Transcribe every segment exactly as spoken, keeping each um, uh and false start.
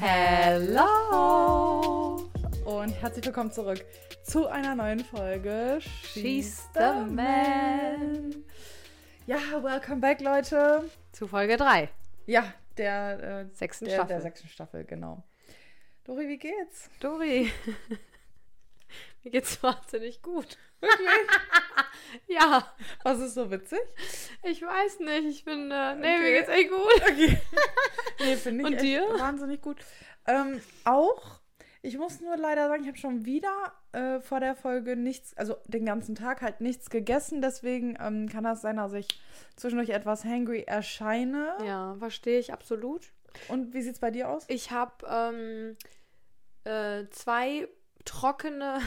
Hello! Und herzlich willkommen zurück zu einer neuen Folge She's the Man. Ja, welcome back, Leute. Zu Folge drei. Ja, der, äh, Sechsten der, Staffel. der sechsten Staffel, genau. Dori, wie geht's? Dori, mir geht's wahnsinnig gut. Wirklich? Ja. Was ist so witzig? Ich weiß nicht, ich bin, äh, nee, Okay. mir geht's echt gut. Okay. Nee, finde ich Und echt dir? wahnsinnig gut. Ähm, auch, ich muss nur leider sagen, ich habe schon wieder äh, vor der Folge nichts, also den ganzen Tag halt nichts gegessen, deswegen ähm, kann das sein, dass ich zwischendurch etwas hangry erscheine. Ja, verstehe ich absolut. Und wie sieht's bei dir aus? Ich habe ähm, äh, zwei trockene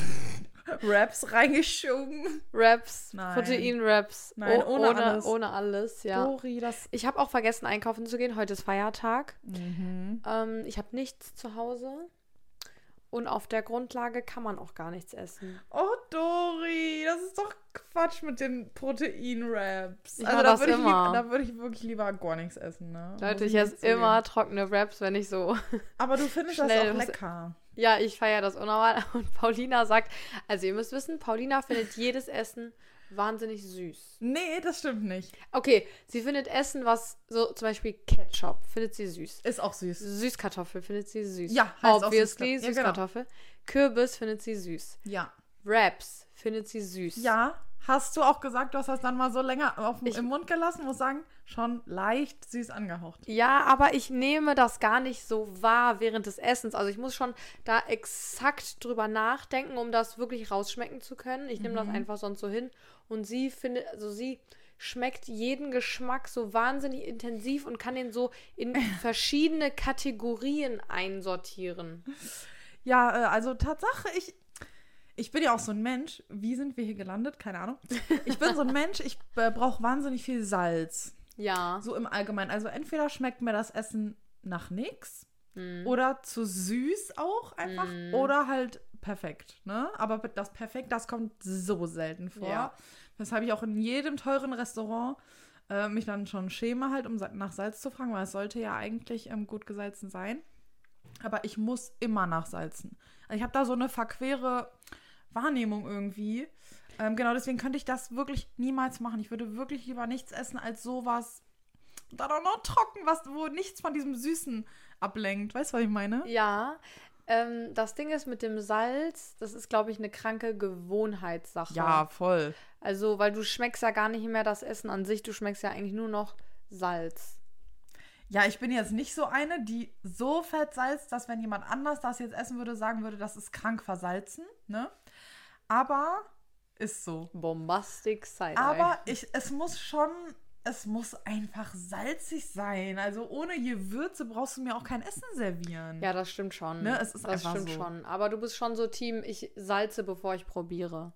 Wraps reingeschoben. Wraps, Nein. Protein-Wraps. Nein, Oh, ohne ohne alles. Ohne alles, ja. Dori, das... Ich habe auch vergessen, einkaufen zu gehen. Heute ist Feiertag. Mhm. Ähm, ich habe nichts zu Hause. Und auf der Grundlage kann man auch gar nichts essen. Oh, Dori, das ist doch Quatsch mit den Protein-Wraps. Ich Also mach da das würde ich, immer. lieb- da würde ich wirklich lieber gar nichts essen, ne? Muss Leute, ich nicht esse zugeben. immer trockene Wraps, wenn ich so... Aber du findest das schnell auch was- lecker. Ja, ich feiere das unnormal. Und Paulina sagt... Also ihr müsst wissen, Paulina findet jedes Essen wahnsinnig süß. Nee, das stimmt nicht. Okay, sie findet Essen, was so zum Beispiel Ketchup, findet sie süß. Ist auch süß. Süßkartoffel findet sie süß. Ja, heißt auch Obviously, Süßka- ja, genau. Süßkartoffel. Kürbis findet sie süß. Ja. Wraps findet sie süß. Ja, hast du auch gesagt, du hast das dann mal so länger auf, Ich- im Mund gelassen, muss sagen, schon leicht süß angehaucht. Ja, aber ich nehme das gar nicht so wahr während des Essens. Also ich muss schon da exakt drüber nachdenken, um das wirklich rausschmecken zu können. Ich nehme das einfach sonst so hin. Und sie findet, also sie schmeckt jeden Geschmack so wahnsinnig intensiv und kann den so in verschiedene Kategorien einsortieren. Ja, äh, also Tatsache, ich, ich bin ja auch so ein Mensch. Wie sind wir hier gelandet? Keine Ahnung. Ich bin so ein Mensch, ich äh, brauche wahnsinnig viel Salz. Ja. So im Allgemeinen. Also entweder schmeckt mir das Essen nach nix Hm. oder zu süß auch einfach Mhm. oder halt perfekt, ne? Aber das Perfekt, das kommt so selten vor. Ja. Weshalb ich auch in jedem teuren Restaurant äh, mich dann schon schäme halt, um sa- nach Salz zu fragen, weil es sollte ja eigentlich ähm, gut gesalzen sein. Aber ich muss immer nachsalzen. Also ich habe da so eine verquere Wahrnehmung irgendwie. Ähm, genau, deswegen könnte ich das wirklich niemals machen. Ich würde wirklich lieber nichts essen als sowas, dann auch noch trocken, was, wo nichts von diesem Süßen ablenkt. Weißt du, was ich meine? Ja. Ähm, das Ding ist mit dem Salz, das ist, glaube ich, eine kranke Gewohnheitssache. Ja, voll. Also, weil du schmeckst ja gar nicht mehr das Essen an sich, du schmeckst ja eigentlich nur noch Salz. Ja, ich bin jetzt nicht so eine, die so fett salzt, dass wenn jemand anders das jetzt essen würde, sagen würde, das ist krank versalzen, ne? Aber ist so. Bombastic Side. Aber ich, es muss schon, es muss einfach salzig sein. Also ohne Gewürze brauchst du mir auch kein Essen servieren. Ja, das stimmt schon. Ne, es ist das einfach stimmt so. schon. Aber du bist schon so Team, ich salze, bevor ich probiere.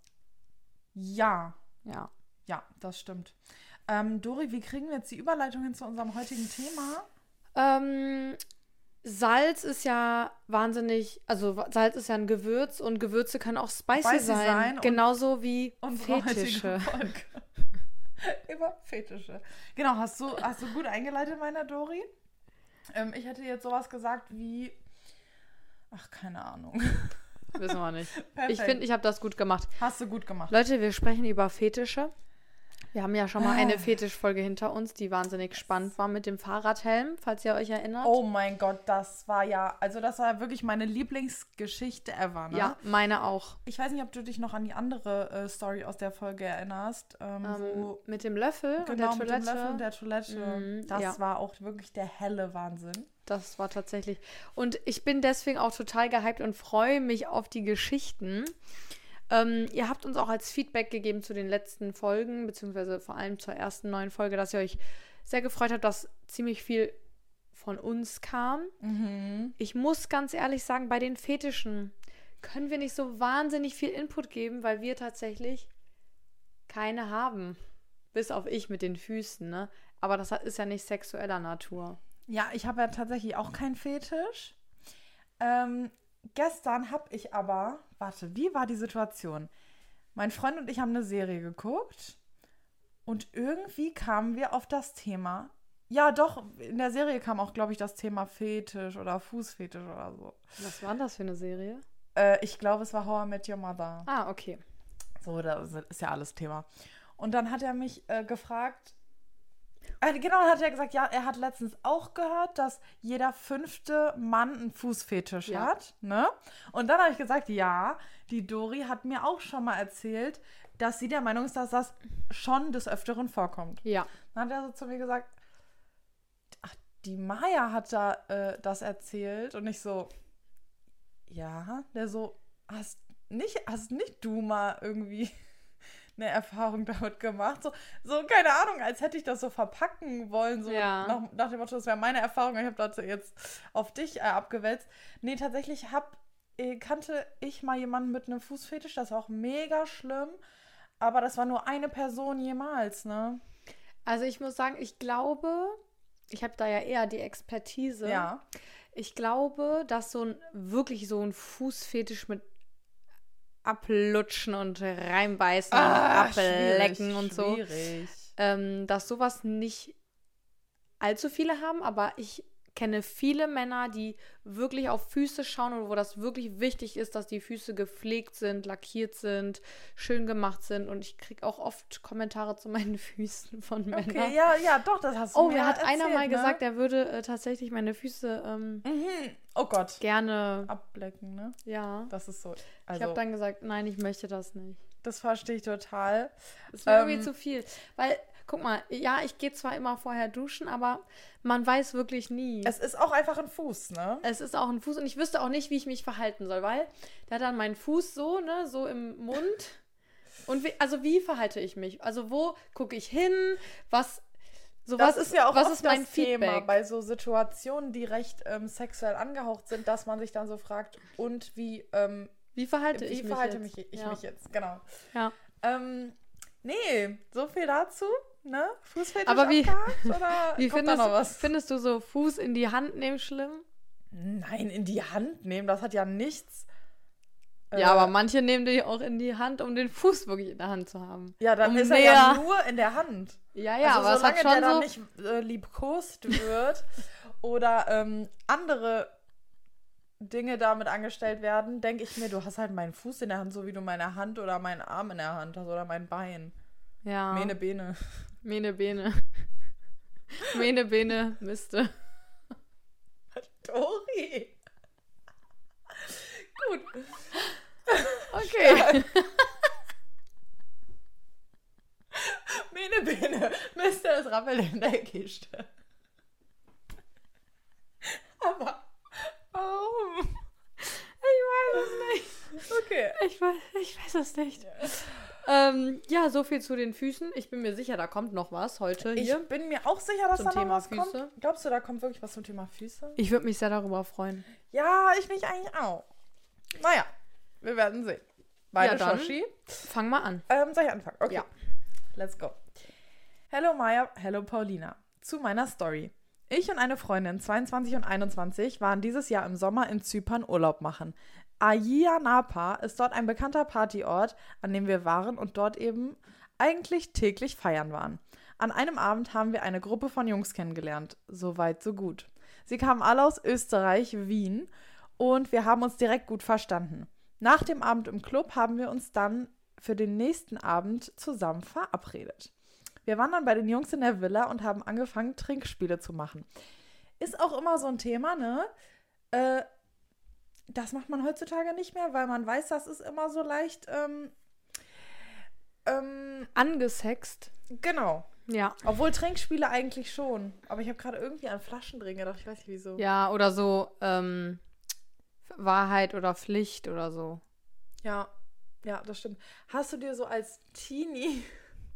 Ja, Ja. ja, das stimmt. Ähm, Dori, wie kriegen wir jetzt die Überleitung hin zu unserem heutigen Thema? Ähm, Salz ist ja wahnsinnig, also wa- Salz ist ja ein Gewürz und Gewürze können auch spicy, Spicy sein. sein und Genauso wie Unsere Fetische. heutige Folge. Über Fetische. Genau, hast du, hast du gut eingeleitet, meine Dori? Ähm, ich hätte jetzt sowas gesagt wie, ach, keine Ahnung. Wissen wir nicht. Perfekt. Ich finde, ich habe das gut gemacht. Hast du gut gemacht. Leute, wir sprechen über Fetische. Wir haben ja schon mal eine Ah. Fetischfolge hinter uns, die wahnsinnig spannend war mit dem Fahrradhelm, falls ihr euch erinnert. Oh mein Gott, das war ja, also das war wirklich meine Lieblingsgeschichte ever, ne? Ja, meine auch. Ich weiß nicht, ob du dich noch an die andere äh, Story aus der Folge erinnerst, ähm, Ähm, wo mit dem Löffel und genau der mit Toilette. dem Löffel und der Toilette. Mhm, das ja. war auch wirklich der helle Wahnsinn. Das war tatsächlich. Und ich bin deswegen auch total gehypt und freue mich auf die Geschichten. Ähm, ihr habt uns auch als Feedback gegeben zu den letzten Folgen, beziehungsweise vor allem zur ersten neuen Folge, dass ihr euch sehr gefreut habt, dass ziemlich viel von uns kam. Mhm. Ich muss ganz ehrlich sagen, bei den Fetischen können wir nicht so wahnsinnig viel Input geben, weil wir tatsächlich keine haben. Bis auf ich mit den Füßen, ne? Aber das ist ja nicht sexueller Natur. Ja, ich habe ja tatsächlich auch keinen Fetisch. Ähm, gestern habe ich aber, warte, wie war die Situation? Mein Freund und ich haben eine Serie geguckt und irgendwie kamen wir auf das Thema Ja, doch, in der Serie kam auch, glaube ich, das Thema Fetisch oder Fußfetisch oder so. Was war das für eine Serie? Äh, ich glaube, es war How I Met Your Mother. Ah, okay. So, das ist ja alles Thema. Und dann hat er mich äh, gefragt, äh, genau, dann hat er gesagt, ja, er hat letztens auch gehört, dass jeder fünfte Mann einen Fußfetisch Ja. hat, ne? Und dann habe ich gesagt, ja, die Dori hat mir auch schon mal erzählt, dass sie der Meinung ist, dass das schon des Öfteren vorkommt. Ja. Dann hat er so zu mir gesagt, ach, die Maya hat da äh, das erzählt und ich so, ja, der so, hast nicht, hast nicht du mal irgendwie eine Erfahrung damit gemacht? So, so, keine Ahnung, als hätte ich das so verpacken wollen, so Ja. nach, nach dem Motto, das wäre meine Erfahrung, ich habe das jetzt auf dich äh, abgewälzt. Nee, tatsächlich hab, äh, kannte ich mal jemanden mit einem Fußfetisch, das war auch mega schlimm, aber das war nur eine Person jemals, ne? Also ich muss sagen, ich glaube, ich habe da ja eher die Expertise. Ja. Ich glaube, dass so ein wirklich so ein Fußfetisch mit Ablutschen und reinbeißen Ah, und ablecken schwierig, und so, schwierig. ähm, dass sowas nicht allzu viele haben, aber ich kenne viele Männer, die wirklich auf Füße schauen und wo das wirklich wichtig ist, dass die Füße gepflegt sind, lackiert sind, schön gemacht sind. Und ich kriege auch oft Kommentare zu meinen Füßen von Männern. Okay, ja, ja, doch, das hast du Oh, mir mir hat erzählt, einer mal ne? gesagt, er würde äh, tatsächlich meine Füße ähm, Mhm. Oh Gott. gerne, Ablecken, ne? ja. Das ist so. Ich Also, habe dann gesagt, nein, ich möchte das nicht. das verstehe ich total. Das ist mir Ähm, irgendwie zu viel. Weil, guck mal, ja, ich gehe zwar immer vorher duschen, aber man weiß wirklich nie. Es ist auch einfach ein Fuß, ne? Es ist auch ein Fuß und ich wüsste auch nicht, wie ich mich verhalten soll, weil der hat dann meinen Fuß so, ne, so im Mund. Und wie, also wie verhalte ich mich? Also wo gucke ich hin? Was, so Das was ist ja auch was oft ist mein das Thema Feedback? bei so Situationen, die recht ähm, sexuell angehaucht sind, dass man sich dann so fragt, und wie, ähm, Wie verhalte wie ich mich verhalte jetzt? mich ich ja. mich jetzt? Genau. Ja. Ähm, nee, so viel dazu, ne? Fußfetisch Aber wie- abgehakt, oder Wie kommt da findest, noch was? findest du so Fuß in die Hand nehmen schlimm? Nein, in die Hand nehmen, das hat ja nichts. Ja, äh, aber manche nehmen die auch in die Hand, um den Fuß wirklich in der Hand zu haben. Ja, dann um ist er ja näher- nur in der Hand. Ja, ja, also aber es solange hat schon der dann so... nicht äh, liebkost wird oder ähm, andere Dinge damit angestellt werden, denke ich mir, du hast halt meinen Fuß in der Hand, so wie du meine Hand oder meinen Arm in der Hand hast oder mein Bein. ja. Mene Bene. Mene Bene. Mene Bene Miste. Dori. Gut. Okay. Mene Bene. Mister es rappelt in der Kiste. Aber warum? Ich weiß es nicht. Okay. Ich weiß, ich weiß es nicht. Ähm, ja, so viel zu den Füßen. Ich bin mir sicher, da kommt noch was heute Ich hier. bin mir auch sicher, dass Zum da noch Thema was Füße. kommt. Glaubst du, da kommt wirklich was zum Thema Füße? Ich würde mich sehr darüber freuen. Ja, ich mich eigentlich auch. Naja, wir werden sehen. Beide Ja, dann. Shoshi. Fang mal an. Ähm, soll ich anfangen? Okay. Ja. Let's go. Hello Maya, hello Paulina. Zu meiner Story. Ich und eine Freundin, zweiundzwanzig und einundzwanzig, waren dieses Jahr im Sommer in Zypern Urlaub machen. Ayia Napa ist dort ein bekannter Partyort, an dem wir waren und dort eben eigentlich täglich feiern waren. An einem Abend haben wir eine Gruppe von Jungs kennengelernt. So weit, so gut. Sie kamen alle aus Österreich, Wien, und wir haben uns direkt gut verstanden. Nach dem Abend im Club haben wir uns dann für den nächsten Abend zusammen verabredet. Wir waren dann bei den Jungs in der Villa und haben angefangen, Trinkspiele zu machen. Ist auch immer so ein Thema, ne? Äh, das macht man heutzutage nicht mehr, weil man weiß, das ist immer so leicht, ähm, ähm, Angesext. genau. Ja. Obwohl Trinkspiele eigentlich schon. Aber ich habe gerade irgendwie an Flaschendrehen gedacht, ich weiß nicht wieso. Ja, oder so, ähm, Wahrheit oder Pflicht oder so. Ja, ja, das stimmt. Hast du dir so als Teenie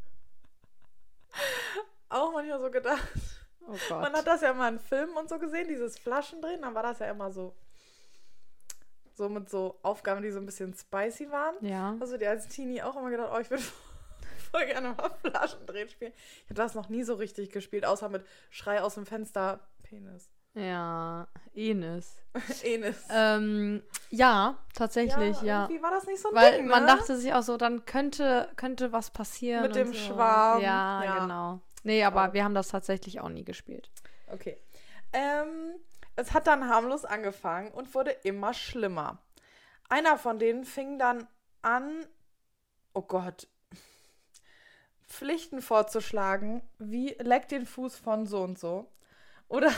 auch manchmal so gedacht? Oh Gott. Man hat das ja immer in Filmen und so gesehen, dieses Flaschendrehen, dann war das ja immer so, so mit so Aufgaben, die so ein bisschen spicy waren. Ja. Hast du dir als Teenie auch immer gedacht, oh, ich würde voll gerne mal Flaschendrehen spielen? Ich habe das noch nie so richtig gespielt, außer mit Schrei aus dem Fenster, Penis. Ja, Enes. Enes. Ähm, ja, tatsächlich, ja. Irgendwie war das nicht so ein Weil Ding, ne? man dachte sich auch so, dann könnte, könnte was passieren. Mit und dem so. Schwarm. Ja, Ja. genau. Nee, aber oh. wir haben das tatsächlich auch nie gespielt. Okay. Ähm, es hat dann harmlos angefangen und wurde immer schlimmer. Einer von denen fing dann an, oh Gott, Pflichten vorzuschlagen, wie leck den Fuß von so und so. Oder,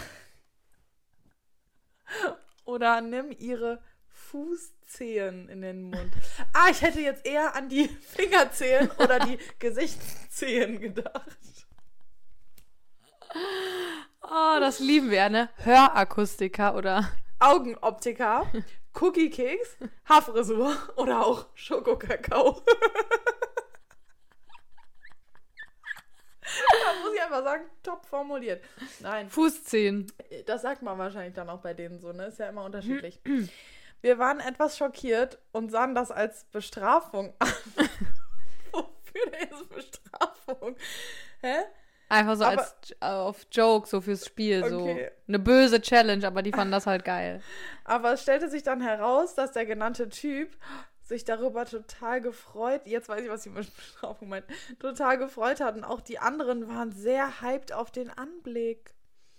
oder nimm ihre Fußzehen in den Mund. Ah, ich hätte jetzt eher an die Fingerzehen oder die Gesichtszehen gedacht. Oh, das lieben wir, ne? Hörakustiker oder Augenoptiker, Cookie-Keks, Haarfrisur oder auch Schokokakao. Da muss ich einfach sagen, top formuliert. Nein. Fußzehen. Das sagt man wahrscheinlich dann auch bei denen so, ne? Ist ja immer unterschiedlich. Wir waren etwas schockiert und sahen das als Bestrafung an. Wofür denn jetzt Bestrafung? Hä? Einfach so aber, als äh, auf Joke, so fürs Spiel. Okay. So eine böse Challenge, aber die fanden das halt geil. Aber es stellte sich dann heraus, dass der genannte Typ sich darüber total gefreut, jetzt weiß ich, was sie mit Bestrafung meint, total gefreut hat. Und auch die anderen waren sehr hyped auf den Anblick.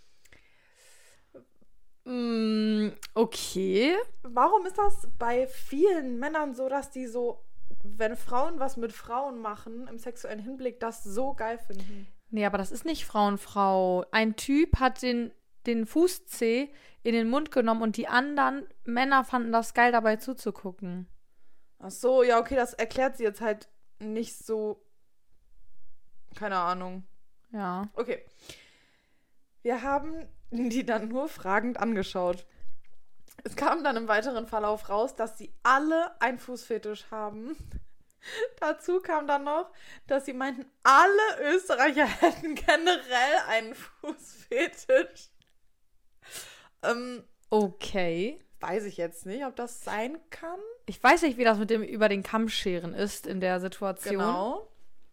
Mm, okay. Warum ist das bei vielen Männern so, dass die so, wenn Frauen was mit Frauen machen, im sexuellen Hinblick, das so geil finden? Nee, aber das ist nicht Frauenfrau. Ein Typ hat den, den Fußzeh in den Mund genommen und die anderen Männer fanden das geil, dabei zuzugucken. Ach so, ja, okay, das erklärt sie jetzt halt nicht so. Keine Ahnung. Ja. Okay. Wir haben die dann nur fragend angeschaut. Es kam dann im weiteren Verlauf raus, dass sie alle einen Fußfetisch haben. Dazu kam dann noch, dass sie meinten, alle Österreicher hätten generell einen Fußfetisch. Ähm, okay. Weiß ich jetzt nicht, ob das sein kann. Ich weiß nicht, wie das mit dem über den Kamm scheren ist in der Situation. Genau.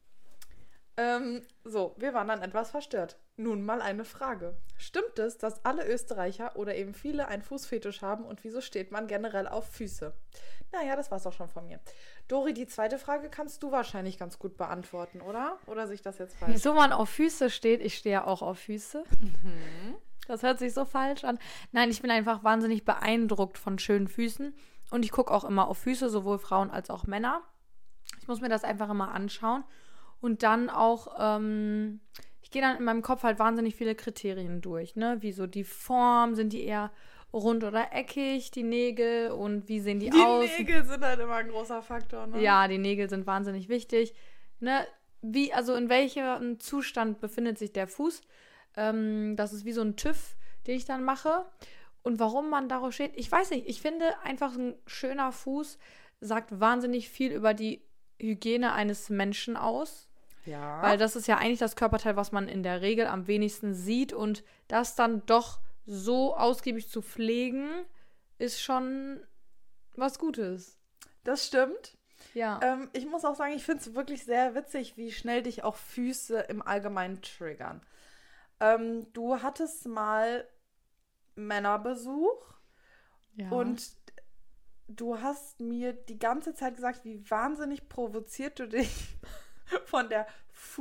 Ähm, so, wir waren dann etwas verstört. Nun mal eine Frage. Stimmt es, dass alle Österreicher oder eben viele einen Fußfetisch haben und wieso steht man generell auf Füße? Naja, das war's auch schon von mir. Dori, die zweite Frage kannst du wahrscheinlich ganz gut beantworten, oder? Oder sehe ich das jetzt falsch? Wieso man auf Füße steht? Ich stehe ja auch auf Füße. Mhm. Das hört sich so falsch an. Nein, ich bin einfach wahnsinnig beeindruckt von schönen Füßen. Und ich gucke auch immer auf Füße, sowohl Frauen als auch Männer. Ich muss mir das einfach immer anschauen. Und dann auch, ähm, ich gehe dann in meinem Kopf halt wahnsinnig viele Kriterien durch, ne? Wie so die Form, sind die eher rund oder eckig, die Nägel und wie sehen die, die aus? Die Nägel sind halt immer ein großer Faktor, ne? Ja, die Nägel sind wahnsinnig wichtig. Ne? Wie, also in welchem Zustand befindet sich der Fuß? Ähm, das ist wie so ein TÜV, den ich dann mache. Und warum man darauf steht, ich weiß nicht. Ich finde einfach, ein schöner Fuß sagt wahnsinnig viel über die Hygiene eines Menschen aus. Ja. Weil das ist ja eigentlich das Körperteil, was man in der Regel am wenigsten sieht. Und das dann doch so ausgiebig zu pflegen, ist schon was Gutes. Das stimmt. Ja. Ähm, ich muss auch sagen, ich finde es wirklich sehr witzig, wie schnell dich auch Füße im Allgemeinen triggern. Ähm, du hattest mal Männerbesuch ja. und du hast mir die ganze Zeit gesagt, wie wahnsinnig provoziert du dich von der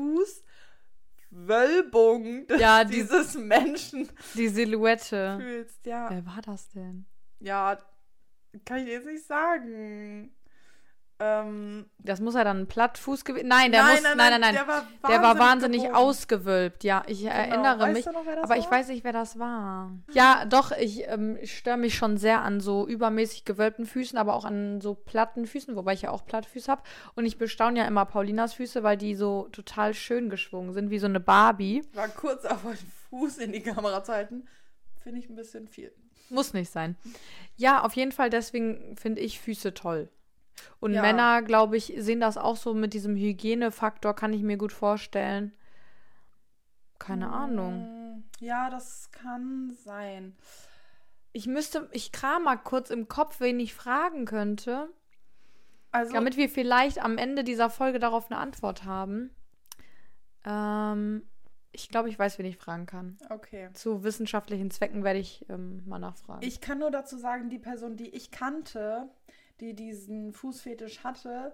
Fußwölbung des, ja, die, dieses Menschen die Silhouette fühlst. Ja. Wer war das denn? Ja, kann ich jetzt nicht sagen. Ähm, das muss ja dann ein Plattfuß gewesen. Nein, der nein, muss. Nein, nein, nein, nein, der war wahnsinnig, der war wahnsinnig gebogen. ausgewölbt. Ja, ich genau. erinnere weißt mich. Du noch, wer das aber war? ich weiß nicht, wer das war. Ja, doch, ich, ähm, ich störe mich schon sehr an so übermäßig gewölbten Füßen, aber auch an so platten Füßen, wobei ich ja auch Plattfüße habe. Und ich bestaune ja immer Paulinas Füße, weil die so total schön geschwungen sind, wie so eine Barbie. War kurz auf den Fuß in die Kamera zu halten. Finde ich ein bisschen viel. Muss nicht sein. Ja, auf jeden Fall, deswegen finde ich Füße toll. Und ja. Männer, glaube ich, sehen das auch so mit diesem Hygienefaktor, kann ich mir gut vorstellen. Keine hm, Ahnung. Ja, das kann sein. Ich müsste, ich kram mal kurz im Kopf, wen ich fragen könnte. Also, damit wir vielleicht am Ende dieser Folge darauf eine Antwort haben. Ähm, ich glaube, ich weiß, wen ich fragen kann. Okay. Zu wissenschaftlichen Zwecken werde ich ähm, mal nachfragen. Ich kann nur dazu sagen, die Person, die ich kannte, die diesen Fußfetisch hatte,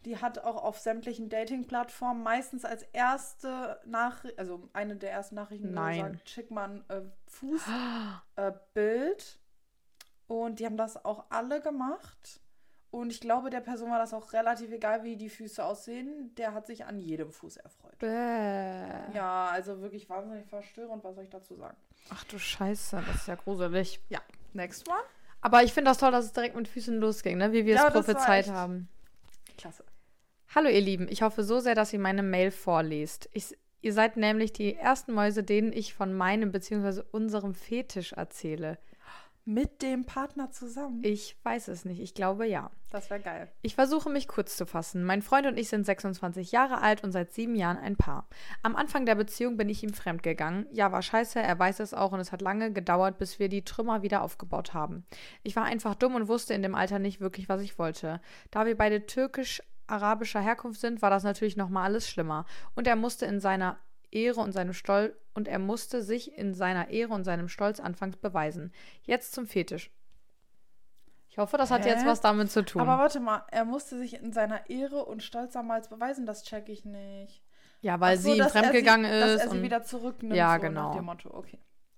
Die hat auch auf sämtlichen Dating-Plattformen meistens als erste Nachricht, also eine der ersten Nachrichten Nein. gesagt, schick mal ein äh, Fußbild. Äh, und die haben das auch alle gemacht. Und ich glaube, der Person war das auch relativ egal, wie die Füße aussehen. Der hat sich an jedem Fuß erfreut. Bäh. Ja, also wirklich wahnsinnig verstörend, was soll ich dazu sagen? Ach du Scheiße, das ist ja gruselig. Ja, next one. Aber ich finde das toll, dass es direkt mit Füßen losging, ne? Wie wir Ja, es das war prophezeit echt haben. Klasse. Hallo ihr Lieben, ich hoffe so sehr, dass ihr meine Mail vorlest. Ich, ihr seid nämlich die ersten Mäuse, denen ich von meinem bzw. unserem Fetisch erzähle. Mit dem Partner zusammen? Ich weiß es nicht, ich glaube ja. Das wäre geil. Ich versuche mich kurz zu fassen. Mein Freund und ich sind sechsundzwanzig Jahre alt und seit sieben Jahren ein Paar. Am Anfang der Beziehung bin ich ihm fremdgegangen. Ja, war scheiße, er weiß es auch und es hat lange gedauert, bis wir die Trümmer wieder aufgebaut haben. Ich war einfach dumm und wusste in dem Alter nicht wirklich, was ich wollte. Da wir beide türkisch-arabischer Herkunft sind, war das natürlich nochmal alles schlimmer. Und er musste in seiner Ehre und seinem Stolz und er musste sich in seiner Ehre und seinem Stolz anfangs beweisen. Jetzt zum Fetisch. Ich hoffe, das hat Hä? jetzt was damit zu tun. Aber warte mal, er musste sich in seiner Ehre und Stolz damals beweisen, das check ich nicht. Ja, weil Ach so, sie ihm dass er fremdgegangen sie, ist. Dass er sie und wieder zurücknimmt, Ja, so genau. nach dem Motto, okay.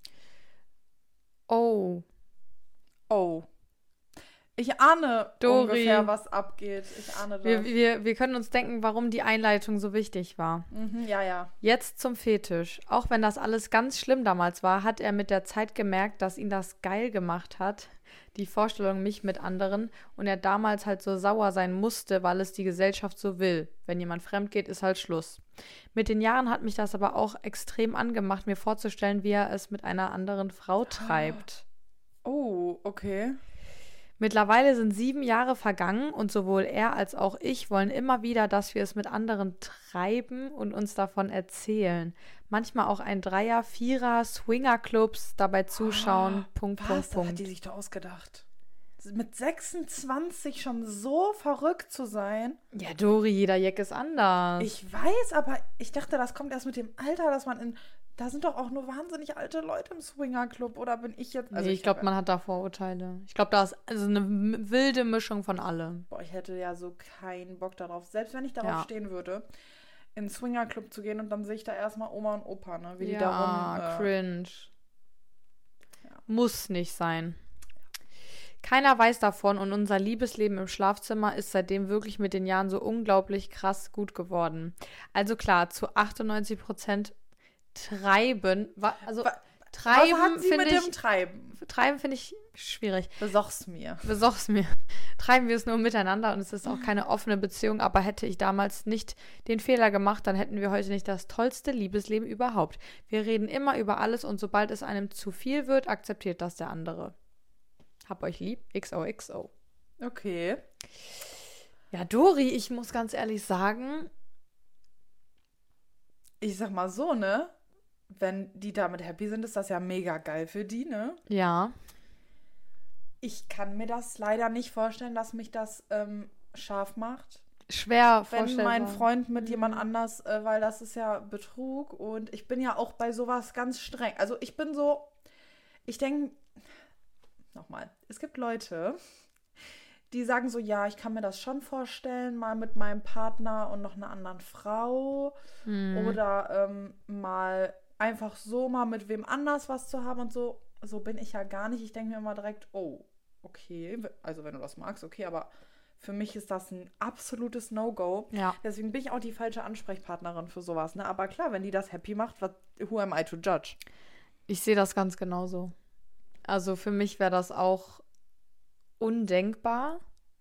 Oh, Oh. Ich ahne Dori. ungefähr, was abgeht. Ich ahne das. wir, wir, wir können uns denken, warum die Einleitung so wichtig war. Mhm, ja, ja. Jetzt zum Fetisch. Auch wenn das alles ganz schlimm damals war, hat er mit der Zeit gemerkt, dass ihn das geil gemacht hat, die Vorstellung, mich mit anderen, und er damals halt so sauer sein musste, weil es die Gesellschaft so will. Wenn jemand fremd geht, ist halt Schluss. Mit den Jahren hat mich das aber auch extrem angemacht, mir vorzustellen, wie er es mit einer anderen Frau treibt. Oh, okay. Mittlerweile sind sieben Jahre vergangen und sowohl er als auch ich wollen immer wieder, dass wir es mit anderen treiben und uns davon erzählen. Manchmal auch ein Dreier-, Vierer-, Swinger-Clubs dabei zuschauen. Punkt, Was? Punkt, Das hat Punkt. die sich da ausgedacht. Mit sechsundzwanzig schon so verrückt zu sein. Ja, Dori, jeder Jack ist anders. Ich weiß, aber ich dachte, das kommt erst mit dem Alter, dass man in. Da sind doch auch nur wahnsinnig alte Leute im Swingerclub. Oder bin ich jetzt. Also nee, ich glaube, man hat da Vorurteile. Ich glaube, da ist also eine m- wilde Mischung von allem. Boah, ich hätte ja so keinen Bock darauf. Selbst wenn ich darauf Ja. stehen würde, in den Swingerclub zu gehen und dann sehe ich da erstmal Oma und Opa, ne? Wie die Ja, da rum. Äh, cringe. Ja. Muss nicht sein. Keiner weiß davon und unser Liebesleben im Schlafzimmer ist seitdem wirklich mit den Jahren so unglaublich krass gut geworden. Also klar, zu achtundneunzig Prozent treiben, wa- also Wa- treiben Was hat sie finde mit ich, dem Treiben? treiben finde ich schwierig. Besoch's mir. Besorg's mir. Treiben wir es nur miteinander und es ist auch keine offene Beziehung, aber hätte ich damals nicht den Fehler gemacht, dann hätten wir heute nicht das tollste Liebesleben überhaupt. Wir reden immer über alles und sobald es einem zu viel wird, akzeptiert das der andere. Hab euch lieb, X O X O. Okay. Ja, Dori, ich muss ganz ehrlich sagen, Ich sag mal so, ne? Wenn die damit happy sind, ist das ja mega geil für die, ne? ja, Ich kann mir das leider nicht vorstellen, dass mich das ähm, scharf macht. schwer Wenn vorstellbar. mein Freund mit jemand anders, äh, weil das ist ja Betrug und ich bin ja auch bei sowas ganz streng. Also ich bin so, ich denke, nochmal, es gibt Leute, die sagen so, ja, ich kann mir das schon vorstellen, mal mit meinem Partner und noch einer anderen Frau Hm. oder ähm, mal einfach so mal mit wem anders was zu haben und so. So bin ich ja gar nicht. Ich denke mir immer direkt, oh, okay, also wenn du das magst, okay, aber für mich ist das ein absolutes No-Go. Ja. Deswegen bin ich auch die falsche Ansprechpartnerin für sowas, ne? Aber klar, wenn die das happy macht, was, who am I to judge? Ich sehe das ganz genauso. Also für mich wäre das auch undenkbar.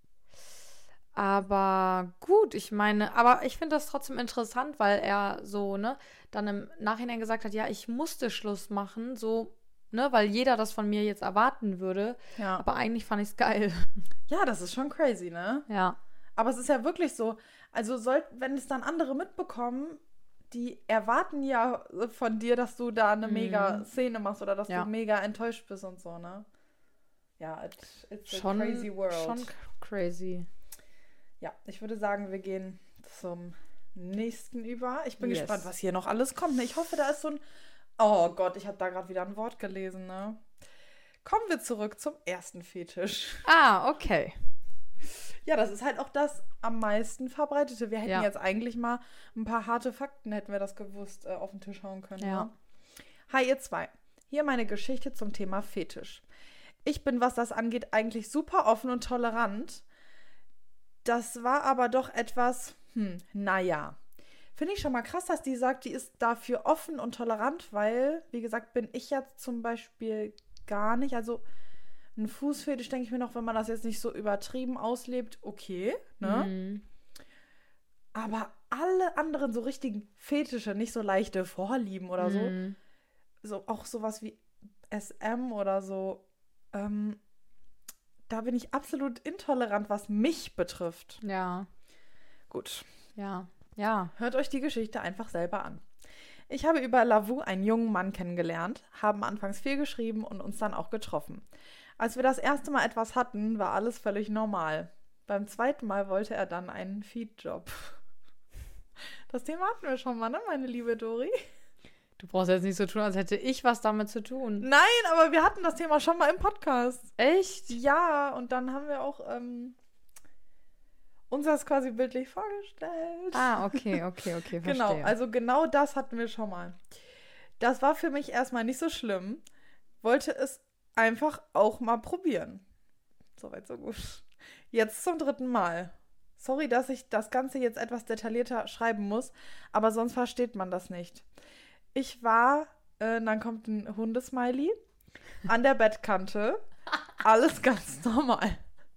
Aber gut, ich meine, aber ich finde das trotzdem interessant, weil er so, ne, dann im Nachhinein gesagt hat, ja, ich musste Schluss machen, so, ne, weil jeder das von mir jetzt erwarten würde. Ja. Aber eigentlich fand ich es geil. Ja, das ist schon crazy, ne? Ja. Aber es ist ja wirklich so, also soll, wenn es dann andere mitbekommen, die erwarten ja von dir, dass du da eine Mhm. mega Szene machst oder dass Ja. du mega enttäuscht bist und so, ne? Ja, it, it's a Schon, crazy world. schon crazy. Ja, ich würde sagen, wir gehen zum nächsten über. Ich bin Yes. gespannt, was hier noch alles kommt. Ne? Ich hoffe, da ist so ein... Oh Gott, ich habe da gerade wieder ein Wort gelesen, ne? Kommen wir zurück zum ersten Fetisch. Ah, okay. Ja, das ist halt auch das am meisten verbreitete. Wir hätten Ja. jetzt eigentlich mal ein paar harte Fakten, hätten wir das gewusst, äh, auf den Tisch hauen können. Ja. Ne? Hi, ihr zwei. Hier meine Geschichte zum Thema Fetisch. Ich bin, was das angeht, eigentlich super offen und tolerant. Das war aber doch etwas, hm, naja. Finde ich schon mal krass, dass die sagt, die ist dafür offen und tolerant, weil, wie gesagt, bin ich jetzt zum Beispiel gar nicht. Also ein Fußfetisch, denke ich mir noch, wenn man das jetzt nicht so übertrieben auslebt, okay, ne? Mhm. Aber alle anderen so richtigen Fetische, nicht so leichte Vorlieben oder so, Mhm. so auch sowas wie S M oder so, ähm, da bin ich absolut intolerant, was mich betrifft. Ja, Gut, ja, ja. hört euch die Geschichte einfach selber an. Ich habe über Lavu einen jungen Mann kennengelernt, haben anfangs viel geschrieben und uns dann auch getroffen. Als wir das erste Mal etwas hatten, war alles völlig normal. Beim zweiten Mal wollte er dann einen Feedjob. Das Thema hatten wir schon mal, ne, meine liebe Dori? Du brauchst jetzt nicht so tun, als hätte ich was damit zu tun. Nein, aber wir hatten das Thema schon mal im Podcast. Echt? Ja, und dann haben wir auch ähm, uns das quasi bildlich vorgestellt. Ah, okay, okay, okay, verstehe. Genau, also genau das hatten wir schon mal. Das war für mich erstmal nicht so schlimm. Wollte es einfach auch mal probieren. Soweit, so gut. Jetzt zum dritten Mal. Sorry, dass ich das Ganze jetzt etwas detaillierter schreiben muss, aber sonst versteht man das nicht. Ich war, äh, dann kommt ein Hundesmiley, an der Bettkante. Alles ganz normal.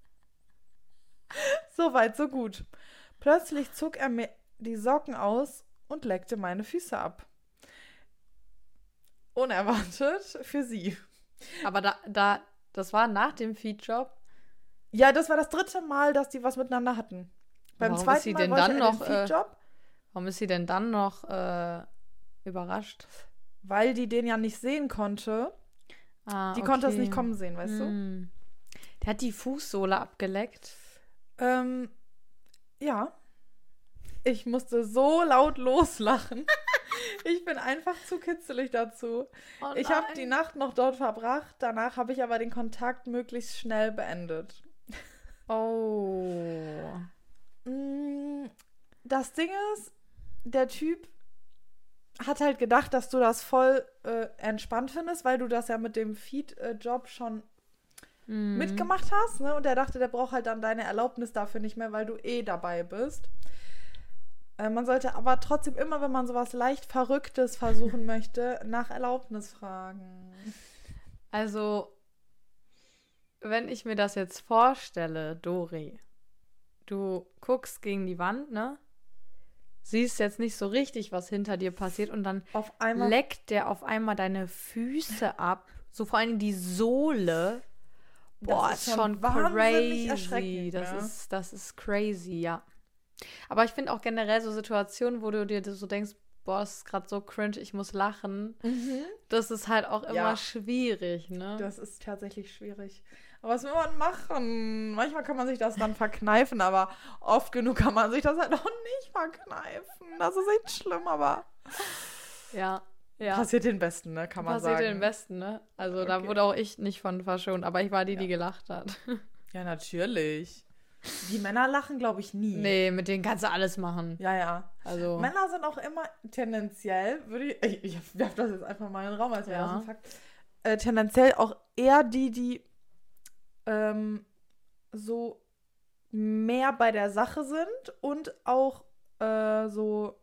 Soweit, so gut. Plötzlich zog er mir die Socken aus und leckte meine Füße ab. Unerwartet für sie. Aber da, da, das war nach dem Feedjob. Ja, das war das dritte Mal, dass die was miteinander hatten. Beim Warum ist zweiten sie Mal denn wollte dann er noch, den äh, Feedjob, Warum ist sie denn dann noch äh, überrascht? weil die den ja nicht sehen konnte. Ah, Die okay. konnte es nicht kommen sehen, weißt du? Hm. Der hat die Fußsohle abgeleckt. Ähm, ja. Ich musste so laut loslachen. Ich bin einfach zu kitzelig dazu. Oh Ich habe nein. die Nacht noch dort verbracht. Danach habe ich aber den Kontakt möglichst schnell beendet. Oh. Mm, Das Ding ist, der Typ hat halt gedacht, dass du das voll äh, entspannt findest, weil du das ja mit dem Feed-Job schon Mhm. mitgemacht hast, ne? Und der dachte, der braucht halt dann deine Erlaubnis dafür nicht mehr, weil du eh dabei bist. Äh, man sollte aber trotzdem immer, wenn man sowas leicht Verrücktes versuchen möchte, nach Erlaubnis fragen. Also, wenn ich mir das jetzt vorstelle, Dori, du guckst gegen die Wand, ne? Siehst jetzt nicht so richtig, was hinter dir passiert und dann Auf einmal. leckt der auf einmal deine Füße ab. So vor allem die Sohle. Boah, Das ist schon wahnsinnig crazy. erschreckend, Das ne? ist, das ist crazy, ja. Aber ich finde auch generell so Situationen, wo du dir so denkst, boah, das ist gerade so cringe, ich muss lachen. Mhm. Das ist halt auch immer Ja. schwierig, ne? Das ist tatsächlich schwierig. Aber was will man machen? Manchmal kann man sich das dann verkneifen, aber oft genug kann man sich das halt auch nicht verkneifen. Das ist echt schlimm, aber ja, ja. passiert den Besten, ne? Kann man Passiert sagen. den Besten, ne? Also da Okay. wurde auch ich nicht von verschont, aber ich war die, die Ja. gelacht hat. Ja, natürlich. Die Männer lachen, glaube ich, nie. Nee, mit denen kannst du alles machen. Ja, ja. Also, Männer sind auch immer tendenziell, würde ich, ich, ich werfe das jetzt einfach mal in den Raum, als wäre Ja. das ein Fakt, äh, tendenziell auch eher die, die ähm, so mehr bei der Sache sind und auch äh, so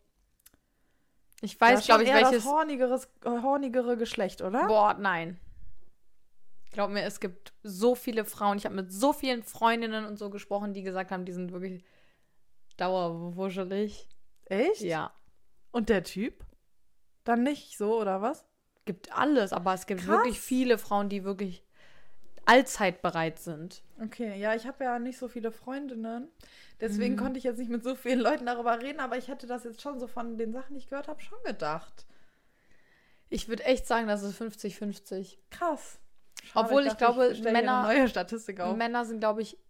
ich ja, weiß, schon glaube ich, eher welches. das hornigeres, äh, hornigere Geschlecht, oder? Boah, nein. Glaub mir, es gibt so viele Frauen. Ich habe mit so vielen Freundinnen und so gesprochen, die gesagt haben, die sind wirklich dauerwuschelig. Echt? Ja. Und der Typ? Dann nicht so, oder was? Gibt alles, aber es gibt Krass. wirklich viele Frauen, die wirklich allzeit bereit sind. Okay, ja, ich habe ja nicht so viele Freundinnen. Deswegen Mhm. konnte ich jetzt nicht mit so vielen Leuten darüber reden, aber ich hätte das jetzt schon so von den Sachen, die ich gehört habe, schon gedacht. Ich würde echt sagen, das ist fünfzig fünfzig. Krass. Obwohl ich dachte, glaube, stell hier Männer- eine neue Statistik auf. Männer sind, glaube ich,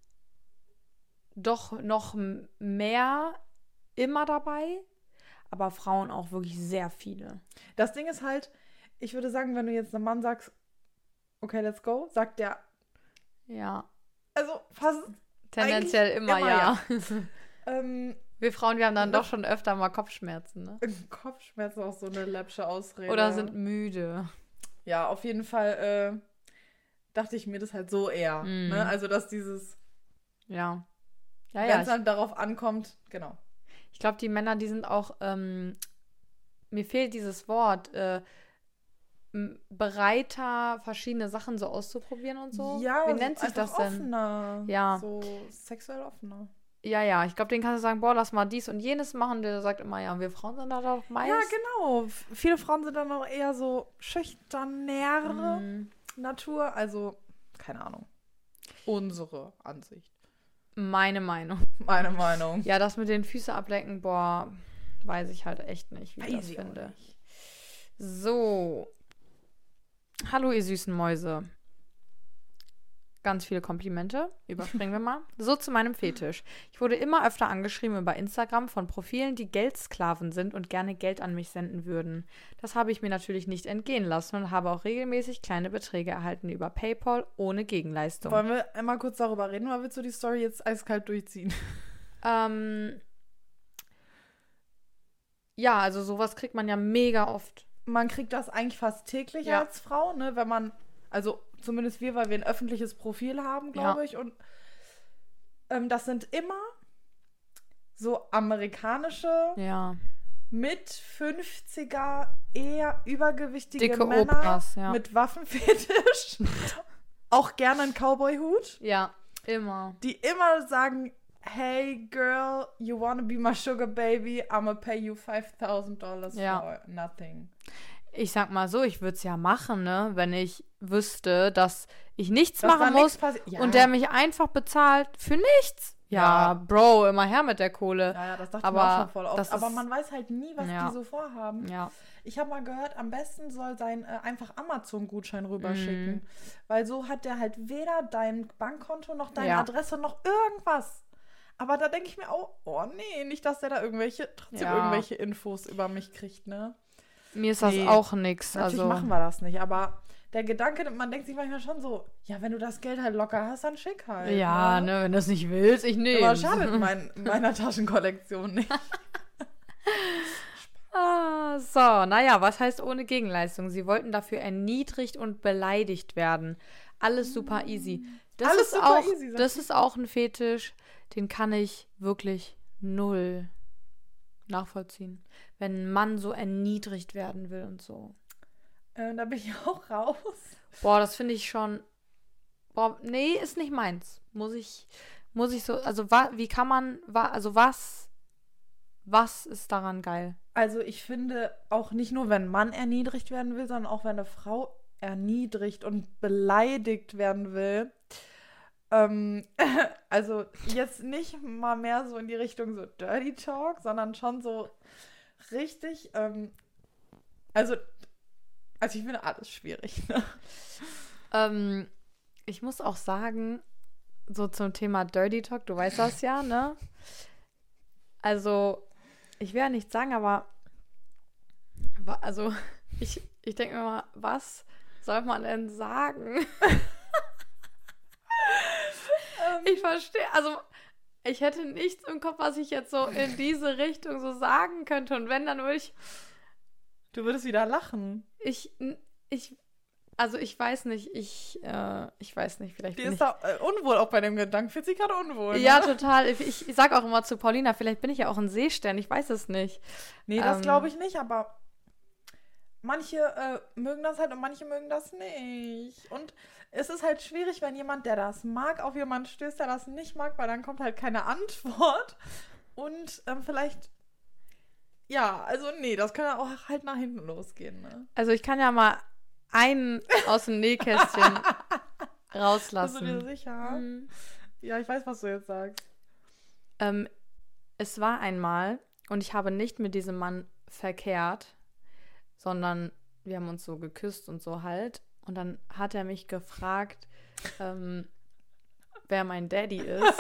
doch noch m- mehr immer dabei, aber Frauen auch wirklich sehr viele. Das Ding ist halt, ich würde sagen, wenn du jetzt einem Mann sagst, okay, let's go, sagt der, Ja. also fast Tendenziell immer, immer, ja. Ähm, Wir Frauen, wir haben dann Ne- doch schon öfter mal Kopfschmerzen, ne? Kopfschmerzen ist auch so eine läppsche Ausrede. Oder sind müde. Ja, auf jeden Fall äh, dachte ich mir das halt so eher. Mhm. Ne? Also, dass dieses, Ja. Ja, wenn ja. es dann darauf ankommt, genau. Ich glaube, die Männer, die sind auch, ähm, mir fehlt dieses Wort, äh, m- bereiter, verschiedene Sachen so auszuprobieren und so. Ja, Wie so nennt sich einfach das denn? offener. Ja. So sexuell offener. Ja, ja, ich glaube, den kannst du sagen, boah, lass mal dies und jenes machen. Der sagt immer, ja, wir Frauen sind da doch meist. Ja, genau. F- Viele Frauen sind dann auch eher so schüchternere Mhm. Natur. Also, keine Ahnung. Unsere Ansicht. Meine Meinung. Meine Meinung. Ja, das mit den Füßen ablecken, boah, weiß ich halt echt nicht, wie ich Weiß das ich auch finde. nicht. So. Hallo, ihr süßen Mäuse. Ganz viele Komplimente. Überspringen wir mal. So zu meinem Fetisch. Ich wurde immer öfter angeschrieben über Instagram von Profilen, die Geldsklaven sind und gerne Geld an mich senden würden. Das habe ich mir natürlich nicht entgehen lassen und habe auch regelmäßig kleine Beträge erhalten über PayPal ohne Gegenleistung. Wollen wir einmal kurz darüber reden, oder willst du die Story jetzt eiskalt durchziehen? Ähm, ja, also sowas kriegt man ja mega oft. Man kriegt das eigentlich fast täglich Ja. als Frau, ne? Wenn man, also zumindest wir, weil wir ein öffentliches Profil haben, glaube Ja. ich. Und ähm, das sind immer so amerikanische, Ja. mit fünfziger, eher übergewichtige Dicke Männer Opas, ja. mit Waffenfetisch. Auch gerne einen Cowboy-Hut. Ja, immer. Die immer sagen, hey girl, you wanna be my sugar baby, I'ma pay you five thousand dollars Ja. for nothing. Ich sag mal so, ich würde es ja machen, ne, wenn ich wüsste, dass ich nichts Dass da machen nichts muss passi- ja. und der mich einfach bezahlt für nichts. Ja, Ja. Bro, immer her mit der Kohle. Ja, ja, das dachte Aber ich mir auch schon voll oft. das Aber ist- man weiß halt nie, was Ja. die so vorhaben. Ja. Ich habe mal gehört, am besten soll sein äh, einfach Amazon-Gutschein Mhm. rüberschicken. Weil so hat der halt weder dein Bankkonto noch deine Ja. Adresse noch irgendwas. Aber da denke ich mir auch, oh nee, nicht, dass der da irgendwelche, trotzdem Ja. irgendwelche Infos über mich kriegt, ne? Mir ist das Nee. auch nix. Natürlich Also, machen wir das nicht, aber der Gedanke, man denkt sich manchmal schon so, ja, wenn du das Geld halt locker hast, dann schick halt. ja, ne? ne, wenn du es nicht willst, ich nehme. Aber schadet mein, meiner Taschenkollektion nicht. Ah, so, naja, was heißt ohne Gegenleistung? Sie wollten dafür erniedrigt und beleidigt werden. Alles super easy. Das Alles ist super auch, easy, sagt das ist auch ein Fetisch, den kann ich wirklich null nachvollziehen. Wenn ein Mann so erniedrigt werden will und so. Äh, da bin ich auch raus. Boah, das finde ich schon. Boah, nee, ist nicht meins. Muss ich, muss ich so, also wa, wie kann man, wa, also was, was ist daran geil? Also ich finde auch nicht nur, wenn ein Mann erniedrigt werden will, sondern auch wenn eine Frau erniedrigt und beleidigt werden will. Ähm, also jetzt nicht mal mehr so in die Richtung so Dirty Talk, sondern schon so richtig, ähm, also, also ich finde alles schwierig. Ne? Ähm, ich muss auch sagen, so zum Thema Dirty Talk, du weißt das ja, ne? Also, ich will ja nichts sagen, aber wa- also, ich, ich denke mir mal, was soll man denn sagen? Ich verstehe, also ich hätte nichts im Kopf, was ich jetzt so in diese Richtung so sagen könnte. Und wenn, dann würde ich, Du würdest wieder lachen. ich, ich, also ich weiß nicht, ich, äh, ich weiß nicht, vielleicht Die bin ist ich, da äh, unwohl auch bei dem Gedanken. Fühlt sich gerade unwohl. ja, ne? total. Ich, ich sag auch immer zu Paulina, vielleicht bin ich ja auch ein Seestern, ich weiß es nicht. Nee, das Ähm, glaube ich nicht, aber manche äh, mögen das halt und manche mögen das nicht. Und es ist halt schwierig, wenn jemand, der das mag, auf jemanden stößt, der das nicht mag, weil dann kommt halt keine Antwort. Und ähm, vielleicht, ja, also nee, das kann ja auch halt nach hinten losgehen, ne? Also ich kann ja mal einen aus dem Nähkästchen Bist du dir rauslassen. sicher? Mhm. Ja, ich weiß, was du jetzt sagst. Ähm, es war einmal, und ich habe nicht mit diesem Mann verkehrt, sondern wir haben uns so geküsst und so halt. Und dann hat er mich gefragt, ähm, wer mein Daddy ist.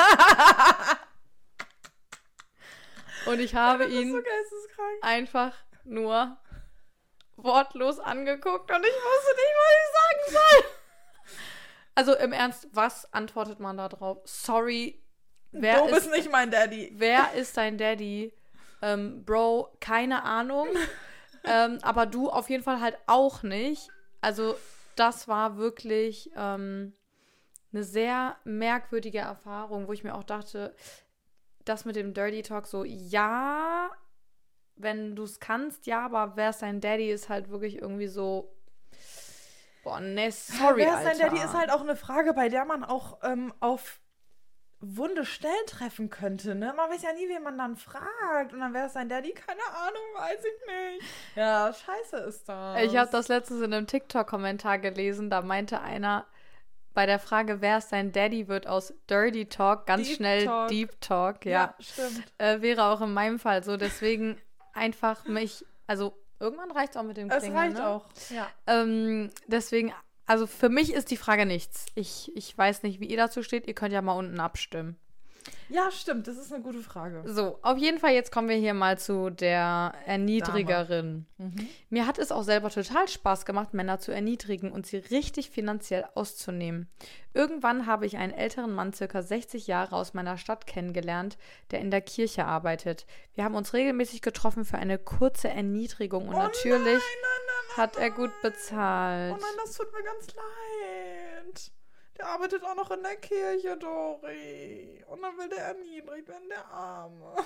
Und ich habe Das ist ihn so geisteskrank. einfach nur wortlos angeguckt und ich wusste nicht, was ich sagen soll. Also im Ernst, was antwortet man da drauf? Sorry, wer du bist ist, nicht mein Daddy. wer ist dein Daddy? Ähm, Bro, keine Ahnung. ähm, aber du auf jeden Fall halt auch nicht. Also das war wirklich ähm, eine sehr merkwürdige Erfahrung, wo ich mir auch dachte, das mit dem Dirty Talk so, ja, wenn du es kannst, ja, aber wer ist dein Daddy, ist halt wirklich irgendwie so, boah, ne, sorry, wer ist Alter. dein Daddy ist halt auch eine Frage, bei der man auch ähm, auf wunde Stellen treffen könnte, ne? Man weiß ja nie, wen man dann fragt. Und dann wäre es sein Daddy, keine Ahnung, weiß ich nicht. Ja, scheiße ist das. Ich habe das letztens in einem TikTok-Kommentar gelesen, da meinte einer, bei der Frage, wer ist dein Daddy, wird aus Dirty Talk ganz Deep schnell Talk. Deep Talk. Ja, Ja, stimmt. Äh, wäre auch in meinem Fall so. Deswegen einfach mich, also irgendwann reicht es auch mit dem Es Klingeln, reicht ne? auch, ja. Ähm, deswegen, also für mich ist die Frage nichts. Ich, ich weiß nicht, wie ihr dazu steht. Ihr könnt ja mal unten abstimmen. Ja, stimmt, das ist eine gute Frage. So, auf jeden Fall, jetzt kommen wir hier mal zu der Erniedrigerin. Mhm. Mir hat es auch selber total Spaß gemacht, Männer zu erniedrigen und sie richtig finanziell auszunehmen. Irgendwann habe ich einen älteren Mann, circa sechzig Jahre, aus meiner Stadt kennengelernt, der in der Kirche arbeitet. Wir haben uns regelmäßig getroffen für eine kurze Erniedrigung und Oh natürlich nein, nein, nein, hat er nein. gut bezahlt. Oh nein, das tut mir ganz leid. Der arbeitet auch noch in der Kirche, Dori. Und dann will der erniedrigt werden, der Arme.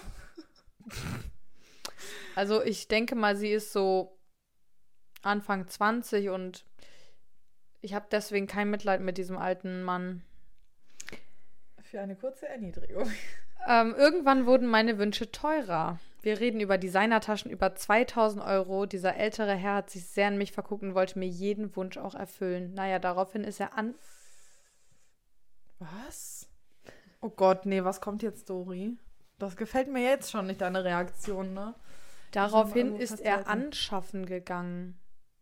Also ich denke mal, sie ist so Anfang zwanzig und ich habe deswegen kein Mitleid mit diesem alten Mann. Für eine kurze Erniedrigung. Ähm, irgendwann wurden meine Wünsche teurer. Wir reden über Designertaschen über zweitausend Euro. Dieser ältere Herr hat sich sehr in mich verguckt und wollte mir jeden Wunsch auch erfüllen. Naja, daraufhin ist er an... Was? Oh Gott, nee, was kommt jetzt, Dori? Das gefällt mir jetzt schon nicht, deine Reaktion, ne? Daraufhin irgendwo ist er festhalten. anschaffen gegangen.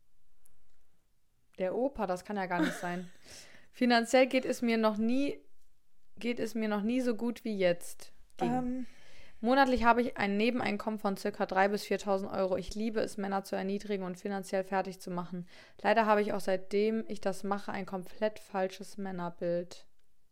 Der Opa, das kann ja gar nicht sein. Finanziell geht es mir noch nie, geht es mir noch nie so gut wie jetzt. Ging. Ähm, Monatlich habe ich ein Nebeneinkommen von ca. dreitausend bis viertausend Euro. Ich liebe es, Männer zu erniedrigen und finanziell fertig zu machen. Leider habe ich auch seitdem ich das mache ein komplett falsches Männerbild.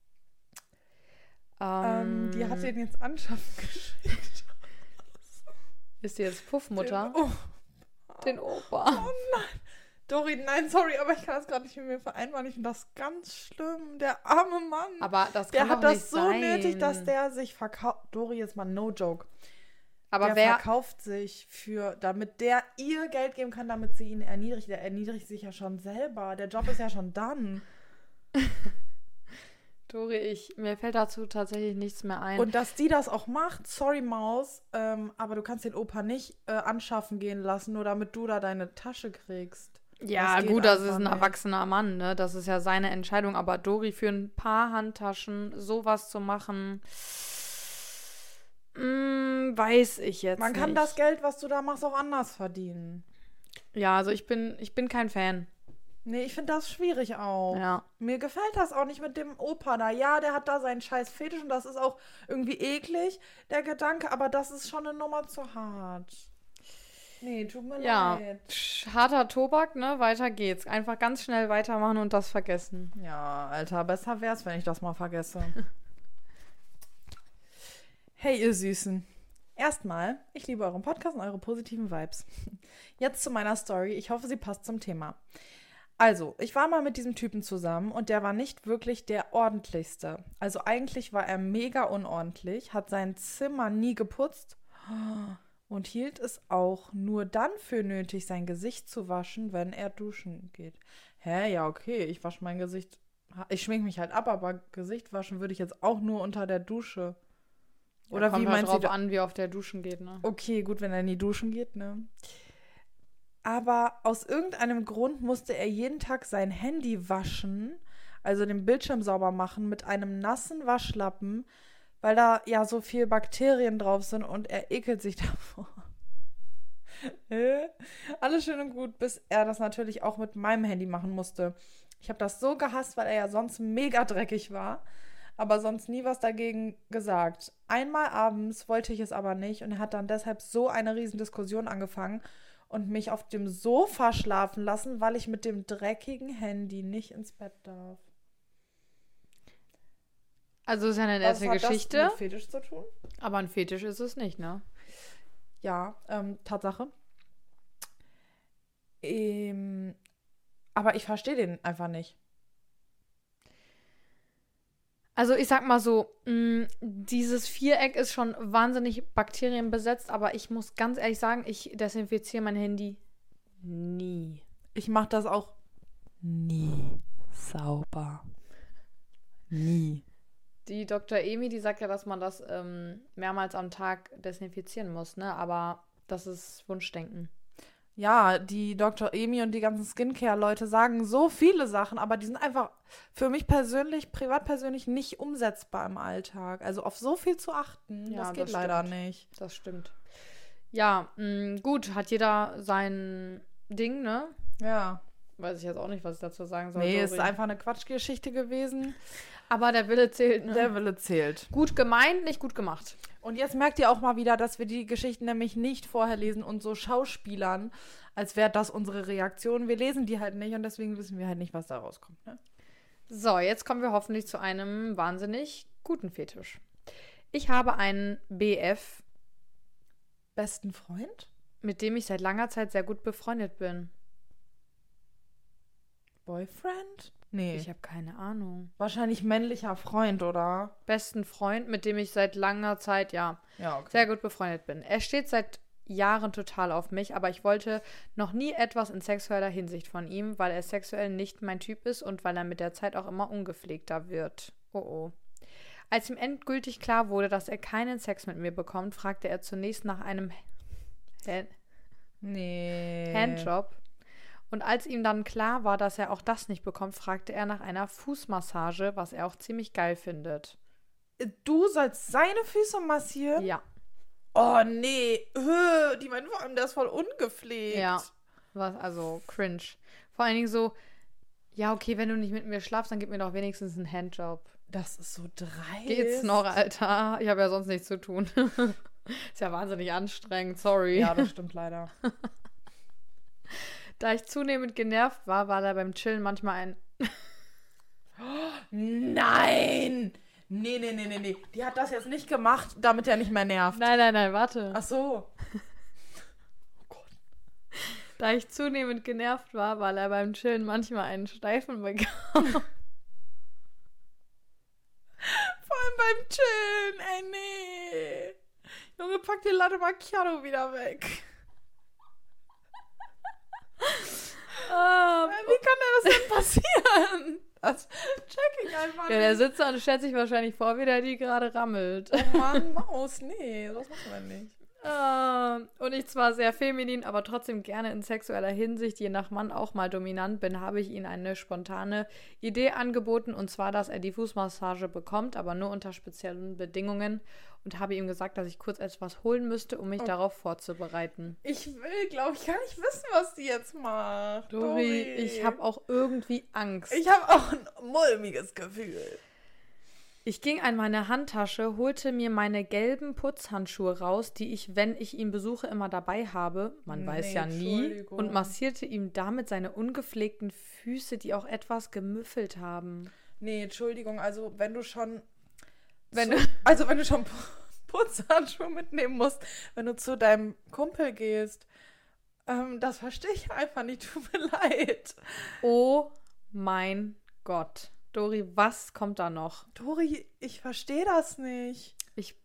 ähm, Ähm, die hat den jetzt anschaffen geschickt. ist die jetzt Puffmutter? Den, oh, Den Opa. oh nein. Dori, nein, sorry, aber ich kann das gerade nicht mit mir vereinbaren. Ich finde das ganz schlimm. Der arme Mann. Aber das der kann hat doch das nicht so sein. nötig, dass der sich verkauft. Dori, jetzt mal no joke. Aber der wer... verkauft sich für, damit der ihr Geld geben kann, damit sie ihn erniedrigt. Der erniedrigt sich ja schon selber. Der Job ist ja schon done. Dori, ich, mir fällt dazu tatsächlich nichts mehr ein. Und dass die das auch macht, sorry Maus, ähm, aber du kannst den Opa nicht äh, anschaffen gehen lassen, nur damit du da deine Tasche kriegst. ja, das geht gut, das ist einfach ein nicht. erwachsener Mann, ne? Das ist ja seine Entscheidung. Aber Dori, für ein paar Handtaschen sowas zu machen, mh, weiß ich jetzt Man nicht. kann das Geld, was du da machst, auch anders verdienen. Ja, also ich bin, ich bin kein Fan. Nee, ich finde das schwierig auch. Ja. Mir gefällt das auch nicht mit dem Opa da. Ja, der hat da seinen scheiß Fetisch und das ist auch irgendwie eklig, der Gedanke, aber das ist schon eine Nummer zu hart. Nee, tut mir Ja, leid. Sch- harter Tobak, ne? Weiter geht's. Einfach ganz schnell weitermachen und das vergessen. Ja, Alter, besser wär's, wenn ich das mal vergesse. Hey, ihr Süßen. Erstmal, ich liebe euren Podcast und eure positiven Vibes. Jetzt zu meiner Story. Ich hoffe, sie passt zum Thema. Also, ich war mal mit diesem Typen zusammen und der war nicht wirklich der ordentlichste. Also eigentlich war er mega unordentlich, hat sein Zimmer nie geputzt und hielt es auch nur dann für nötig, sein Gesicht zu waschen, wenn er duschen geht. Hä, ja, okay, ich wasche mein Gesicht. Ich schminke mich halt ab, aber Gesicht waschen würde ich jetzt auch nur unter der Dusche. Oder ja, kommt wie halt meinst drauf du? an, wie oft der duschen geht, ne? Okay, gut, wenn er in die Duschen geht, ne? Aber aus irgendeinem Grund musste er jeden Tag sein Handy waschen, also den Bildschirm sauber machen mit einem nassen Waschlappen, weil da ja so viel Bakterien drauf sind und er ekelt sich davor. Alles schön und gut, bis er das natürlich auch mit meinem Handy machen musste. Ich habe das so gehasst, weil er ja sonst mega dreckig war, aber sonst nie was dagegen gesagt. Einmal abends wollte ich es aber nicht und er hat dann deshalb so eine riesen Diskussion angefangen und mich auf dem Sofa schlafen lassen, weil ich mit dem dreckigen Handy nicht ins Bett darf. Also ist ja eine Was nette hat Geschichte, das mit Fetisch zu tun? aber ein Fetisch ist es nicht, ne? Ja, ähm, Tatsache. Ähm, aber ich verstehe den einfach nicht. Also ich sag mal so, mh, dieses Viereck ist schon wahnsinnig bakterienbesetzt, aber ich muss ganz ehrlich sagen, ich desinfiziere mein Handy nie. Ich mache das auch nie sauber. Nie. Die Doktor Emi, die sagt ja, dass man das ähm, mehrmals am Tag desinfizieren muss, ne? Aber das ist Wunschdenken. Ja, die Doktor Emi und die ganzen Skincare-Leute sagen so viele Sachen, aber die sind einfach für mich persönlich, privat persönlich nicht umsetzbar im Alltag. Also auf so viel zu achten, Ja, das geht das leider stimmt. nicht. Das stimmt. Ja, mh, gut, hat jeder sein Ding, ne? Ja. Weiß ich jetzt auch nicht, was ich dazu sagen soll. Nee, Dori. ist einfach eine Quatschgeschichte gewesen. Aber der Wille zählt, ne? Der Wille zählt. Gut gemeint, nicht gut gemacht. Und jetzt merkt ihr auch mal wieder, dass wir die Geschichten nämlich nicht vorher lesen und so schauspielern, als wäre das unsere Reaktion. Wir lesen die halt nicht und deswegen wissen wir halt nicht, was da rauskommt. Ne? So, jetzt kommen wir hoffentlich zu einem wahnsinnig guten Fetisch. Ich habe einen B F, Besten Freund? mit dem ich seit langer Zeit sehr gut befreundet bin. Boyfriend? Nee. Ich habe keine Ahnung. Wahrscheinlich männlicher Freund, oder? Besten Freund, mit dem ich seit langer Zeit, ja, Ja, okay. sehr gut befreundet bin. Er steht seit Jahren total auf mich, aber ich wollte noch nie etwas in sexueller Hinsicht von ihm, weil er sexuell nicht mein Typ ist und weil er mit der Zeit auch immer ungepflegter wird. Oh oh. Als ihm endgültig klar wurde, dass er keinen Sex mit mir bekommt, fragte er zunächst nach einem Ha- Nee. Handjob. Und als ihm dann klar war, dass er auch das nicht bekommt, fragte er nach einer Fußmassage, was er auch ziemlich geil findet. Du sollst seine Füße massieren? Ja. Oh, nee. Hö, die meinen vor allem, der ist voll ungepflegt. Ja. Was, also cringe. Vor allen Dingen so, ja, okay, wenn du nicht mit mir schlafst, dann gib mir doch wenigstens einen Handjob. Das ist so dreist. Geht's noch, Alter? Ich habe ja sonst nichts zu tun. Ist ja wahnsinnig anstrengend, sorry. Ja, das stimmt leider. Da ich zunehmend genervt war, war er beim Chillen manchmal ein... Nein! Nee, nee, nee, nee, nee. Die hat das jetzt nicht gemacht, damit er nicht mehr nervt. Nein, nein, nein, warte. Ach so. Da ich zunehmend genervt war, weil er beim Chillen manchmal einen Steifen bekam. Vor allem beim Chillen. Ey, nee. Junge, pack die Latte Macchiato wieder weg. Ah, Wie kann das denn passieren? Das check ich einfach ja, der nicht. sitzt da und stellt sich wahrscheinlich vor, wie der die gerade rammelt. Oh Mann, Maus, nee, das machen wir nicht. Ah, und ich zwar sehr feminin, aber trotzdem gerne in sexueller Hinsicht, je nach Mann auch mal dominant bin, habe ich ihm eine spontane Idee angeboten, und zwar, dass er die Fußmassage bekommt, aber nur unter speziellen Bedingungen, und habe ihm gesagt, dass ich kurz etwas holen müsste, um mich Oh. darauf vorzubereiten. Ich will, glaube ich, gar nicht wissen, was die jetzt macht. Dori, ich habe auch irgendwie Angst. Ich habe auch ein mulmiges Gefühl. Ich ging an meine Handtasche, holte mir meine gelben Putzhandschuhe raus, die ich, wenn ich ihn besuche, immer dabei habe, man Nee, weiß ja nie, Entschuldigung. und massierte ihm damit seine ungepflegten Füße, die auch etwas gemüffelt haben. Nee, Entschuldigung, also wenn du schon Wenn zu, du- also wenn du schon Pu- Putzhandschuhe mitnehmen musst, wenn du zu deinem Kumpel gehst, ähm, das verstehe ich einfach nicht, tut mir leid. Oh mein Gott. Dori, was kommt da noch? Dori, ich verstehe das nicht. Ich.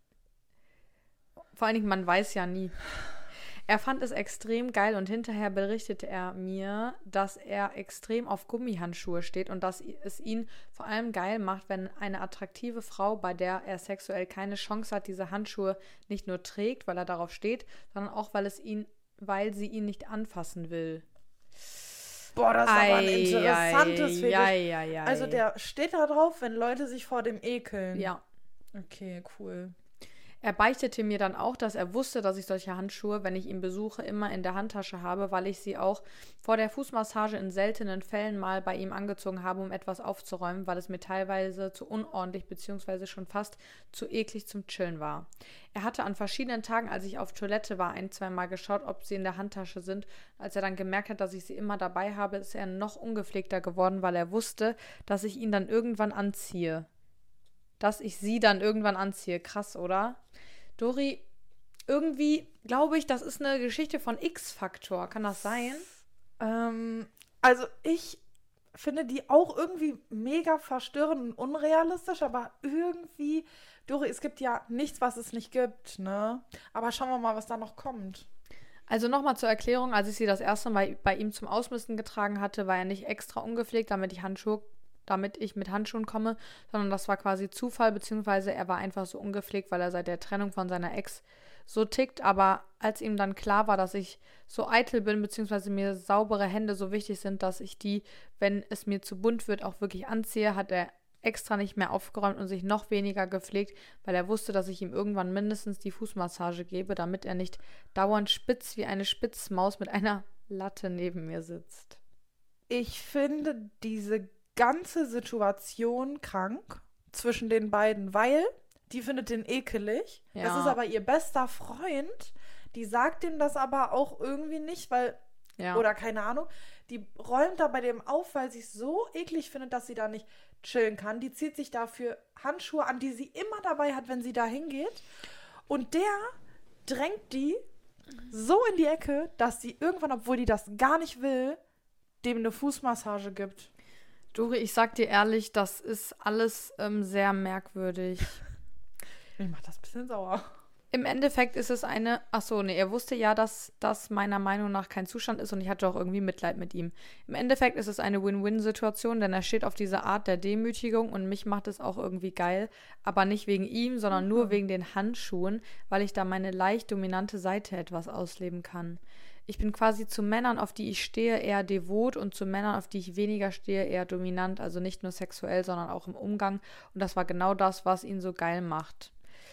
Vor allen Dingen, man weiß ja nie. Er fand es extrem geil und hinterher berichtete er mir, dass er extrem auf Gummihandschuhe steht und dass es ihn vor allem geil macht, wenn eine attraktive Frau, bei der er sexuell keine Chance hat, diese Handschuhe nicht nur trägt, weil er darauf steht, sondern auch, weil es ihn, weil sie ihn nicht anfassen will. Boah, das ist aber ein Ei, interessantes ei, Fetisch. ei, ei, ei. Also der steht da drauf, wenn Leute sich vor dem ekeln. Ja. Okay, cool. Er beichtete mir dann auch, dass er wusste, dass ich solche Handschuhe, wenn ich ihn besuche, immer in der Handtasche habe, weil ich sie auch vor der Fußmassage in seltenen Fällen mal bei ihm angezogen habe, um etwas aufzuräumen, weil es mir teilweise zu unordentlich bzw. schon fast zu eklig zum Chillen war. Er hatte an verschiedenen Tagen, als ich auf Toilette war, ein, zwei Mal geschaut, ob sie in der Handtasche sind. Als er dann gemerkt hat, dass ich sie immer dabei habe, ist er noch ungepflegter geworden, weil er wusste, dass ich ihn dann irgendwann anziehe. dass ich sie dann irgendwann anziehe. Krass, oder? Dori, irgendwie glaube ich, das ist eine Geschichte von X-Faktor. Kann das sein? Ähm, also ich finde die auch irgendwie mega verstörend und unrealistisch, aber irgendwie, Dori, es gibt ja nichts, was es nicht gibt, ne? Aber schauen wir mal, was da noch kommt. Also nochmal zur Erklärung, als ich sie das erste Mal bei ihm zum Ausmisten getragen hatte, war er nicht extra ungepflegt, damit ich Handschuhe, damit ich mit Handschuhen komme, sondern das war quasi Zufall, beziehungsweise er war einfach so ungepflegt, weil er seit der Trennung von seiner Ex so tickt. Aber als ihm dann klar war, dass ich so eitel bin, beziehungsweise mir saubere Hände so wichtig sind, dass ich die, wenn es mir zu bunt wird, auch wirklich anziehe, hat er extra nicht mehr aufgeräumt und sich noch weniger gepflegt, weil er wusste, dass ich ihm irgendwann mindestens die Fußmassage gebe, damit er nicht dauernd spitz wie eine Spitzmaus mit einer Latte neben mir sitzt. Ich finde diese ganze Situation krank zwischen den beiden, weil die findet den ekelig. Ja. Das ist aber ihr bester Freund. Die sagt ihm das aber auch irgendwie nicht, weil, Ja. oder keine Ahnung, die räumt da bei dem auf, weil sie es so eklig findet, dass sie da nicht chillen kann. Die zieht sich dafür Handschuhe an, die sie immer dabei hat, wenn sie da hingeht. Und der drängt die so in die Ecke, dass sie irgendwann, obwohl die das gar nicht will, dem eine Fußmassage gibt. Dori, ich sag dir ehrlich, das ist alles ähm, sehr merkwürdig. Mich macht das ein bisschen sauer. Im Endeffekt ist es eine, ach so, nee, er wusste ja, dass das meiner Meinung nach kein Zustand ist und ich hatte auch irgendwie Mitleid mit ihm. Im Endeffekt ist es eine Win-Win-Situation, denn er steht auf diese Art der Demütigung und mich macht es auch irgendwie geil, aber nicht wegen ihm, sondern Mhm. nur wegen den Handschuhen, weil ich da meine leicht dominante Seite etwas ausleben kann. Ich bin quasi zu Männern, auf die ich stehe, eher devot und zu Männern, auf die ich weniger stehe, eher dominant, also nicht nur sexuell, sondern auch im Umgang und das war genau das, was ihn so geil macht.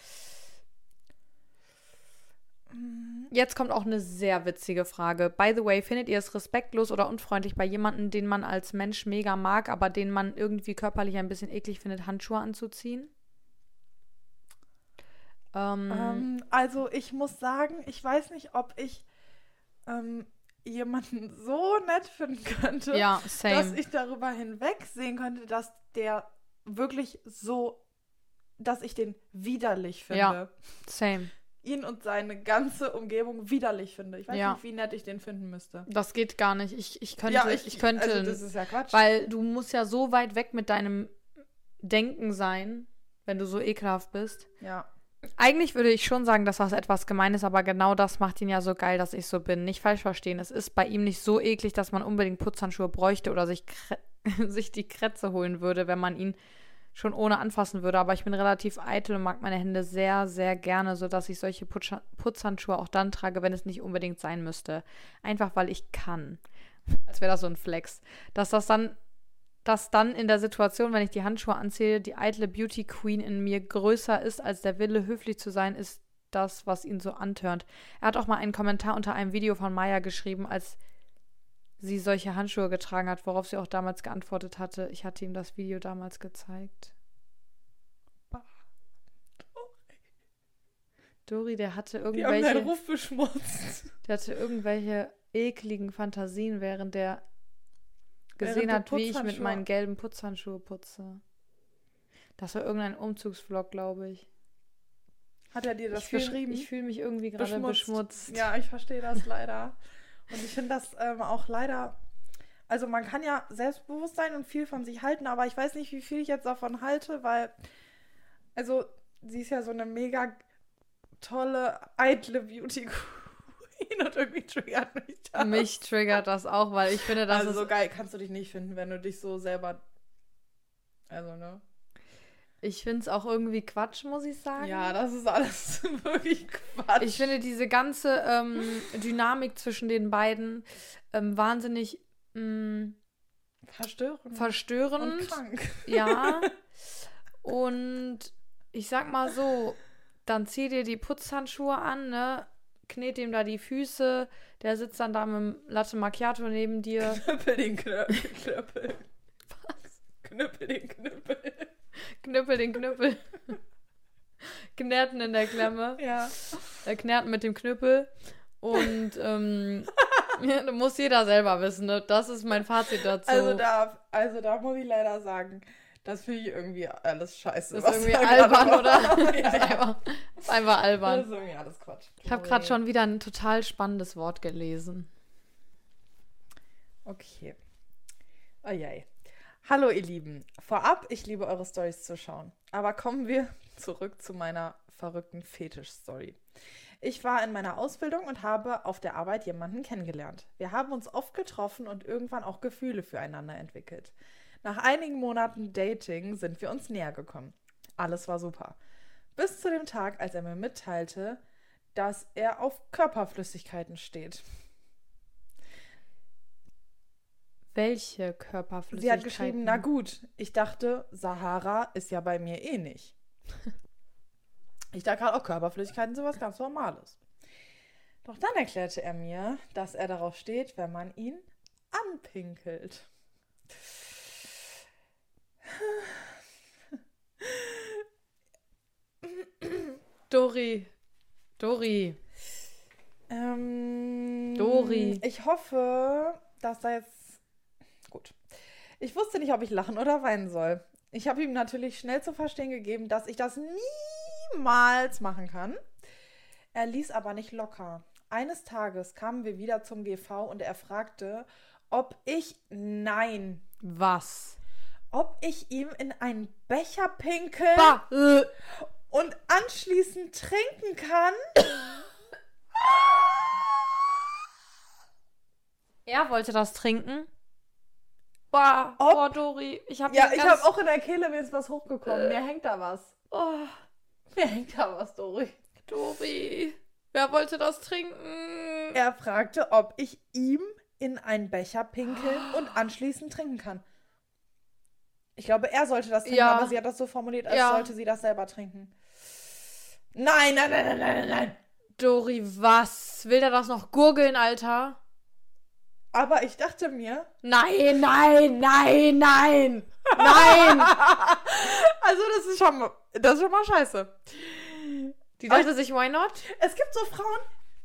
Jetzt kommt auch eine sehr witzige Frage. By the way, findet ihr es respektlos oder unfreundlich bei jemandem, den man als Mensch mega mag, aber den man irgendwie körperlich ein bisschen eklig findet, Handschuhe anzuziehen? Ähm, Ähm, also ich muss sagen, ich weiß nicht, ob ich ähm, jemanden so nett finden könnte, ja, dass same. ich darüber hinwegsehen könnte, dass der wirklich so, dass ich den widerlich finde. Ja. Same. Ihn und seine ganze Umgebung widerlich finde. Ich weiß Ja. nicht, wie nett ich den finden müsste. Das geht gar nicht. Ich, ich könnte, Ja, ich, könnte, also das ist ja Quatsch. weil du musst ja so weit weg mit deinem Denken sein, wenn du so ekelhaft bist. ja. Eigentlich würde ich schon sagen, dass das etwas gemein ist, aber genau das macht ihn ja so geil, dass ich so bin. Nicht falsch verstehen. Es ist bei ihm nicht so eklig, dass man unbedingt Putzhandschuhe bräuchte oder sich, Kre- sich die Krätze holen würde, wenn man ihn schon ohne anfassen würde. Aber ich bin relativ eitel und mag meine Hände sehr, sehr gerne, sodass ich solche Putsch- Putzhandschuhe auch dann trage, wenn es nicht unbedingt sein müsste. Einfach, weil ich kann. Als wäre das so ein Flex. Dass das dann dass dann in der Situation, wenn ich die Handschuhe anziehe, die eitle Beauty Queen in mir größer ist als der Wille, höflich zu sein, ist das, was ihn so antörnt. Er hat auch mal einen Kommentar unter einem Video von Maya geschrieben, als sie solche Handschuhe getragen hat, worauf sie auch damals geantwortet hatte. Ich hatte ihm das Video damals gezeigt. Dori, der hatte Die haben irgendwelche, seinen Ruf beschmutzt. der hatte irgendwelche ekligen Fantasien, während der gesehen Während hat, der wie ich mit Putzhandschuhe- meinen gelben Putzhandschuhe putze. Das war irgendein Umzugsvlog, glaube ich. Hat er dir das ich fühl, geschrieben? Ich fühle mich irgendwie gerade beschmutzt. Ja, ich verstehe das leider. Und ich finde das ähm, auch leider, also man kann ja selbstbewusst sein und viel von sich halten, aber ich weiß nicht, wie viel ich jetzt davon halte, weil, also sie ist ja so eine mega tolle, eitle Beauty Queen und irgendwie triggert mich das. Mich triggert das auch, weil ich finde, das Also ist... so geil kannst du dich nicht finden, wenn du dich so selber, also ne. Ich finde es auch irgendwie Quatsch, muss ich sagen. Ja, das ist alles wirklich Quatsch. Ich finde diese ganze ähm, Dynamik zwischen den beiden ähm, wahnsinnig mh, verstörend. verstörend. Und krank. Ja. Und ich sag mal so, dann zieh dir die Putzhandschuhe an, ne? Knet ihm da die Füße, der sitzt dann da mit dem Latte Macchiato neben dir. Knüppel den Knöppel. Knüppel. Was? Knüppel den Knüppel. Knüppel den Knüppel. Knärten in der Klemme. Ja. Äh, Knärten mit dem Knüppel. Und ähm, ja, muss jeder selber wissen, ne? Das ist mein Fazit dazu. Also da, also da muss ich leider sagen, Das finde ich irgendwie alles scheiße. Das ist was irgendwie da albern, gerade oder? war. Das ist Ja. einfach, das ist einfach Das albern. ist irgendwie alles Quatsch. Ich habe gerade schon wieder ein total spannendes Wort gelesen. Okay. Ojei. Hallo ihr Lieben. Vorab, ich liebe eure Storys zu schauen. Aber kommen wir zurück zu meiner verrückten Fetisch-Story. Ich war in meiner Ausbildung und habe auf der Arbeit jemanden kennengelernt. Wir haben uns oft getroffen und irgendwann auch Gefühle füreinander entwickelt. Nach einigen Monaten Dating sind wir uns näher gekommen. Alles war super. Bis zu dem Tag, als er mir mitteilte, dass er auf Körperflüssigkeiten steht. Welche Körperflüssigkeiten? Sie hat geschrieben, na gut, ich dachte, Sahara ist ja bei mir eh nicht. Ich dachte gerade auch, Körperflüssigkeiten sind was ganz Normales. Doch dann erklärte er mir, dass er darauf steht, wenn man ihn anpinkelt. Dori. Dori. Ähm, Dori. Ich hoffe, dass da jetzt... Gut. Ich wusste nicht, ob ich lachen oder weinen soll. Ich habe ihm natürlich schnell zu verstehen gegeben, dass ich das niemals machen kann. Er ließ aber nicht locker. Eines Tages kamen wir wieder zum G V und er fragte, ob ich... Nein. Was? Ob ich ihm in einen Becher pinkeln Bah. Äh. und anschließend trinken kann. Er wollte das trinken? Boah, Ob- boah Dori. Ich habe Ja, ich habe auch in der Kehle, mir ist was hochgekommen. Äh. Mir hängt da was. Oh, Mir hängt da was, Dori. Dori. Wer wollte das trinken? Er fragte, ob ich ihm in einen Becher pinkeln und anschließend trinken kann. Ich glaube, er sollte das trinken, Ja. aber sie hat das so formuliert, als Ja. sollte sie das selber trinken. Nein, nein, nein, nein, nein, nein. Dori, was? Will der das noch gurgeln, Alter? Aber ich dachte mir... Nein, nein, nein, nein. Nein. Also das ist schon mal, das ist schon mal scheiße. Die dachte sich, why not? Es gibt so Frauen...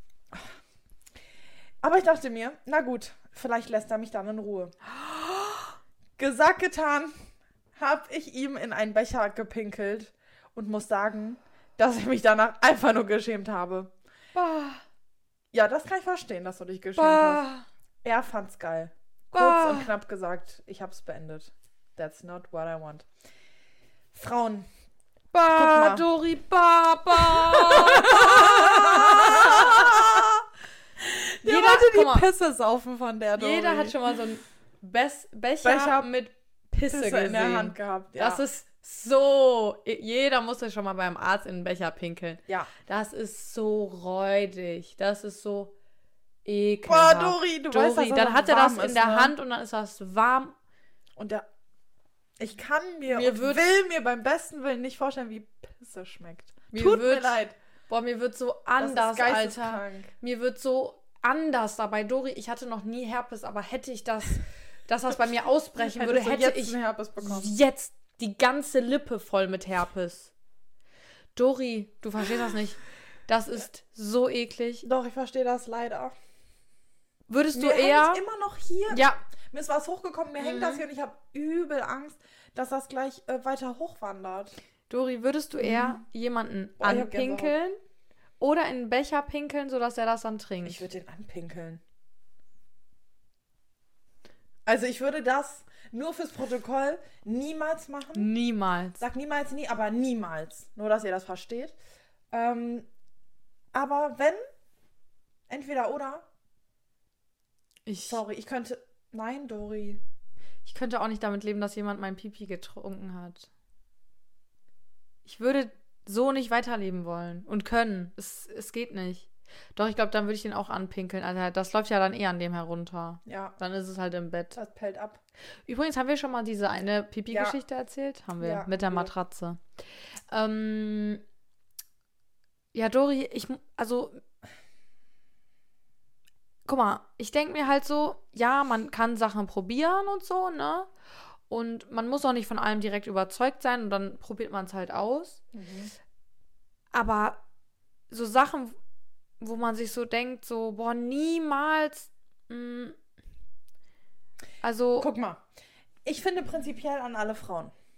Aber ich dachte mir, na gut, vielleicht lässt er mich dann in Ruhe. Gesagt, getan, habe ich ihm in einen Becher gepinkelt und muss sagen, dass ich mich danach einfach nur geschämt habe. Bah, Ja, das kann ich verstehen, dass du dich geschämt hast. bah, Er fand's geil. Kurz bah. und knapp gesagt, ich hab's beendet. That's not what I want. Frauen. Guck Bah, mal. Dori, bah, bah. Jeder Jeder- wollte guck mal. die Pisse saufen von der Dori. Jeder hat schon mal so einen Bes Becher, Becher mit Pisse, Pisse gesehen. in der Hand gehabt. Ja. Das ist so... Jeder musste schon mal beim Arzt in den Becher pinkeln. ja. Das ist so räudig. Das ist so Boah, ekelhaft. Dori, du Dori, weißt, dass das dann auch hat er das warm in ist, der ne? Hand und dann ist das warm. Und der... Ich kann mir, Mir und wird- will mir beim besten Willen nicht vorstellen, wie Pisse schmeckt. Mir Tut mir wird- leid. Boah, mir wird so Das anders, ist Alter. geisteskrank. Mir wird so anders dabei. Dori, ich hatte noch nie Herpes, aber hätte ich das, dass das bei mir ausbrechen würde, Hättest du hätte jetzt ich einen Herpes bekommen. jetzt die ganze Lippe voll mit Herpes. Dori, du verstehst das nicht. Das ist so eklig. Doch, ich verstehe das leider. Würdest du Mir eher... hängt immer noch hier. Ja, Mir ist was hochgekommen, mir hängt Mhm. das hier und ich habe übel Angst, dass das gleich äh, weiter hochwandert. Dori, würdest du eher jemanden Boah, ich hab anpinkeln oder in einen Becher pinkeln, sodass er das dann trinkt? Ich würde den anpinkeln. Also ich würde das nur fürs Protokoll niemals machen. Niemals. Sag niemals nie, aber niemals. Nur, dass ihr das versteht. Ähm, aber wenn, entweder oder. Ich, Sorry, ich könnte... Nein, Dori. ich könnte auch nicht damit leben, dass jemand mein Pipi getrunken hat. Ich würde so nicht weiterleben wollen und können. Es, es geht nicht. Doch, ich glaube, dann würde ich den auch anpinkeln. Also das läuft ja dann eh an dem herunter. Ja, Dann ist es halt im Bett. das pellt ab. Übrigens, haben wir schon mal diese eine Pipi-Geschichte erzählt? Haben wir. Ja, mit der haben wir. Matratze. Ähm, ja, Dori, ich, mu- also, guck mal, ich denke mir halt so, ja, man kann Sachen probieren und so, ne? Und man muss auch nicht von allem direkt überzeugt sein und dann probiert man es halt aus. Aber so Sachen, wo man sich so denkt, so, boah, niemals, mh, also, Guck mal, ich finde prinzipiell an alle Frauen.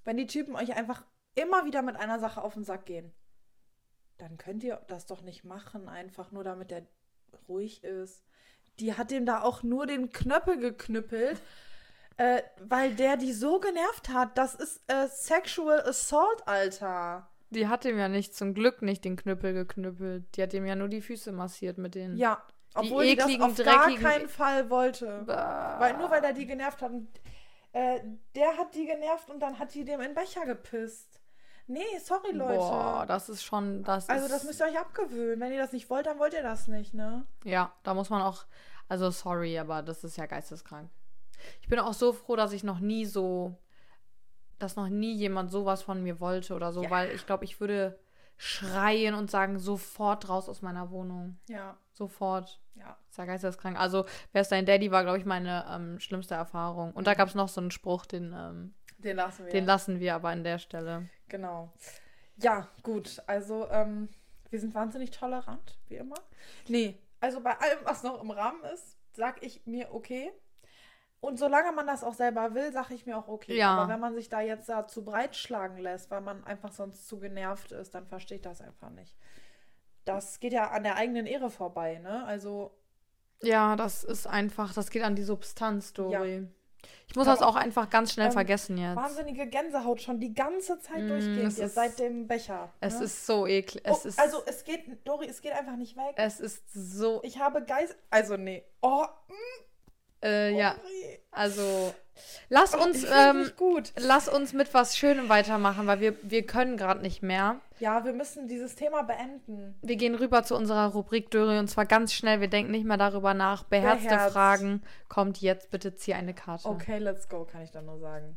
wenn die Typen euch einfach immer wieder mit einer Sache auf den Sack gehen, dann könnt ihr das doch nicht machen, einfach nur damit der ruhig ist. Die hat dem da auch nur den Knöppel geknüppelt, äh, weil der die so genervt hat. Das ist äh, Sexual Assault, Alter. Die hat ihm ja nicht, zum Glück nicht den Knüppel geknüppelt. Die hat ihm ja nur die Füße massiert mit den... Ja, obwohl die, die das auf gar keinen Fall wollte. Bah. Weil, nur weil er die genervt hat. Und, äh, der hat die genervt und dann hat die dem in den Becher gepisst. Nee, sorry, Leute. Boah, das ist schon... Das also ist, das müsst ihr euch abgewöhnen. Wenn ihr das nicht wollt, dann wollt ihr das nicht, ne? Ja, da muss man auch... Also sorry, aber das ist ja geisteskrank. Ich bin auch so froh, dass ich noch nie so... dass noch nie jemand sowas von mir wollte oder so, ja. Weil ich glaube, ich würde schreien und sagen, sofort raus aus meiner Wohnung. Ja. Sofort. Ja. Ist ja geisteskrank. Also, wer ist dein Daddy, war, glaube ich, meine ähm, schlimmste Erfahrung. Und mhm. da gab es noch so einen Spruch, den, ähm, den lassen wir. Den lassen wir aber an der Stelle. Genau. Ja, gut. Also, ähm, wir sind wahnsinnig tolerant, wie immer. Nee, also bei allem, was noch im Rahmen ist, sag ich mir okay. Und solange man das auch selber will, sage ich mir auch okay. Ja. Aber wenn man sich da jetzt da zu breit schlagen lässt, weil man einfach sonst zu genervt ist, dann verstehe ich das einfach nicht. Das geht ja an der eigenen Ehre vorbei, ne? Also. Ja, das ist einfach, das geht an die Substanz, Dori. Ja. Ich muss ja, das auch einfach ganz schnell ähm, vergessen jetzt. Wahnsinnige Gänsehaut schon die ganze Zeit mm, durchgehend jetzt, seit dem Becher. Es ne? ist so eklig. Es oh, ist, also es geht, Dori, es geht einfach nicht weg. Es ist so... Ich habe Geist... Also nee. Oh, mm. Äh, oh, ja, nee. also lass oh, uns ich ähm, nicht gut. lass uns mit was Schönem weitermachen, weil wir, wir können gerade nicht mehr. Ja, wir müssen dieses Thema beenden. Wir gehen rüber zu unserer Rubrik, Dori, und zwar ganz schnell. Wir denken nicht mehr darüber nach. Beherzte Beherzt. Fragen kommt jetzt. Bitte zieh eine Karte. Okay, let's go, kann ich dann nur sagen.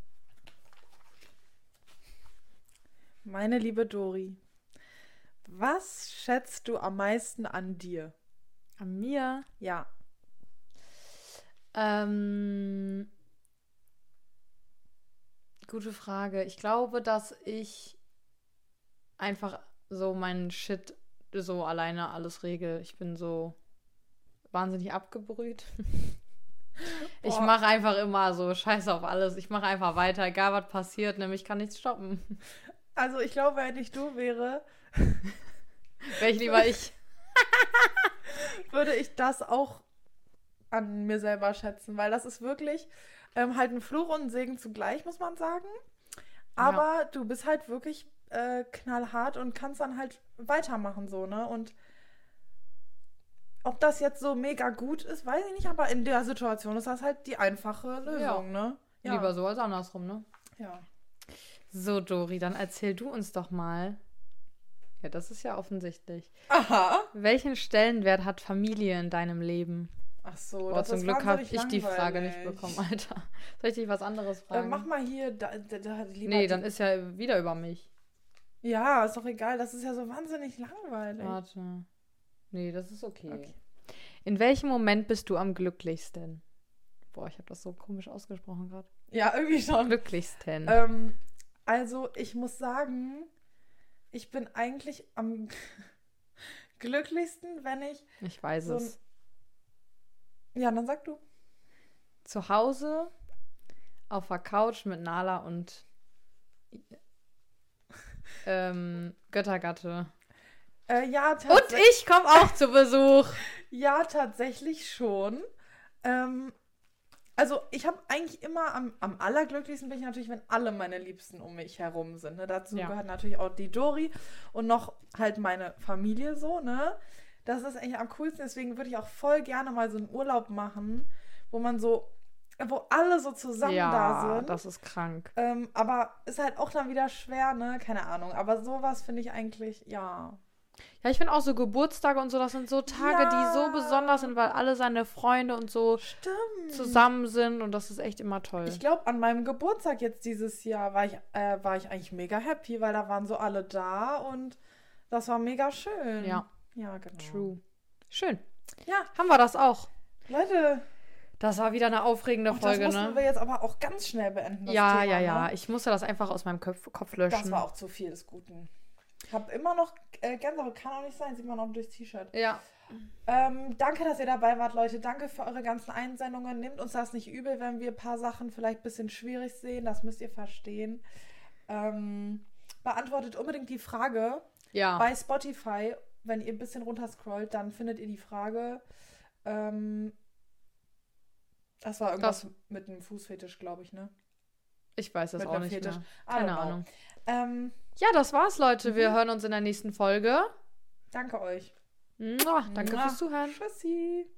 Meine liebe Dori, was schätzt du am meisten an dir? An mir? Ja. Ähm, gute Frage. Ich glaube, dass ich einfach so meinen Shit so alleine alles regel. Ich bin so wahnsinnig abgebrüht. Ich mache einfach immer so Scheiß auf alles. Ich mache einfach weiter, egal was passiert, nämlich kann nichts stoppen. Also ich glaube, wenn ich du wäre, wäre ich lieber ich. würde ich das auch an mir selber schätzen, weil das ist wirklich ähm, halt ein Fluch und ein Segen zugleich, muss man sagen. Aber ja. Du bist halt wirklich äh, knallhart und kannst dann halt weitermachen so, ne? Und ob das jetzt so mega gut ist, weiß ich nicht, aber in der Situation ist das halt die einfache Lösung, ja. ne? Ja. Lieber so als andersrum, ne? Ja. So, Dori, dann erzähl du uns doch mal. Ja, das ist ja offensichtlich. Aha. Welchen Stellenwert hat Familie in deinem Leben? Ach so, Boah, das zum ist Glück habe ich langweilig. die Frage nicht bekommen, Alter. Soll ich dich was anderes fragen? Äh, mach mal hier, da, da, da, lieber Nee, dann ist ja wieder über mich. Ja, ist doch egal, das ist ja so wahnsinnig langweilig. Warte. Nee, das ist okay. okay. In welchem Moment bist du am glücklichsten? Boah, ich habe das so komisch ausgesprochen gerade. Ja, irgendwie schon. Glücklichsten. Ähm, also, ich muss sagen, ich bin eigentlich am glücklichsten, wenn ich Ich weiß so es. Ja, dann sag du. Zu Hause auf der Couch mit Nala und ähm, Göttergatte. Äh, ja, Und ich komme auch zu Besuch. Ja, tatsächlich schon. Ähm, also ich habe eigentlich immer am, am allerglücklichsten bin ich natürlich, wenn alle meine Liebsten um mich herum sind. Ne? Dazu Ja. gehört natürlich auch die Dori und noch halt meine Familie so, ne? Das ist eigentlich am coolsten, deswegen würde ich auch voll gerne mal so einen Urlaub machen, wo man so, wo alle so zusammen ja, da sind. das ist krank. Ähm, aber ist halt auch dann wieder schwer, ne? Keine Ahnung. Aber sowas finde ich eigentlich, ja. Ja, ich finde auch so Geburtstage und so, das sind so Tage, Ja. die so besonders sind, weil alle seine Freunde und so Stimmt. zusammen sind und das ist echt immer toll. Ich glaube, an meinem Geburtstag jetzt dieses Jahr war ich, äh, war ich eigentlich mega happy, weil da waren so alle da und das war mega schön. Ja. Ja, genau. True. Schön. Ja, Haben wir das auch. Leute. Das war wieder eine aufregende Und Folge, das mussten ne? wir jetzt aber auch ganz schnell beenden. Das Ja, Thema, ja, ja. Ne? Ich musste das einfach aus meinem Kopf, Kopf löschen. Das war auch zu viel des Guten. Ich habe immer noch äh, Gänsehaut, kann auch nicht sein, sieht man auch durchs T-Shirt. Ja. Ähm, danke, dass ihr dabei wart, Leute. Danke für eure ganzen Einsendungen. Nehmt uns das nicht übel, wenn wir ein paar Sachen vielleicht ein bisschen schwierig sehen. Das müsst ihr verstehen. Ähm, beantwortet unbedingt die Frage Ja. bei Spotify. Wenn ihr ein bisschen runterscrollt, dann findet ihr die Frage. Ähm, das war irgendwas Das- mit einem Fußfetisch, glaube ich, ne? Ich weiß das Mit auch einem nicht Fetisch. mehr. I don't Keine know. Ahnung. Ähm, Ja, das war's, Leute. Wir Mhm. hören uns in der nächsten Folge. danke euch. Mua, danke Mua. fürs Zuhören. Tschüssi.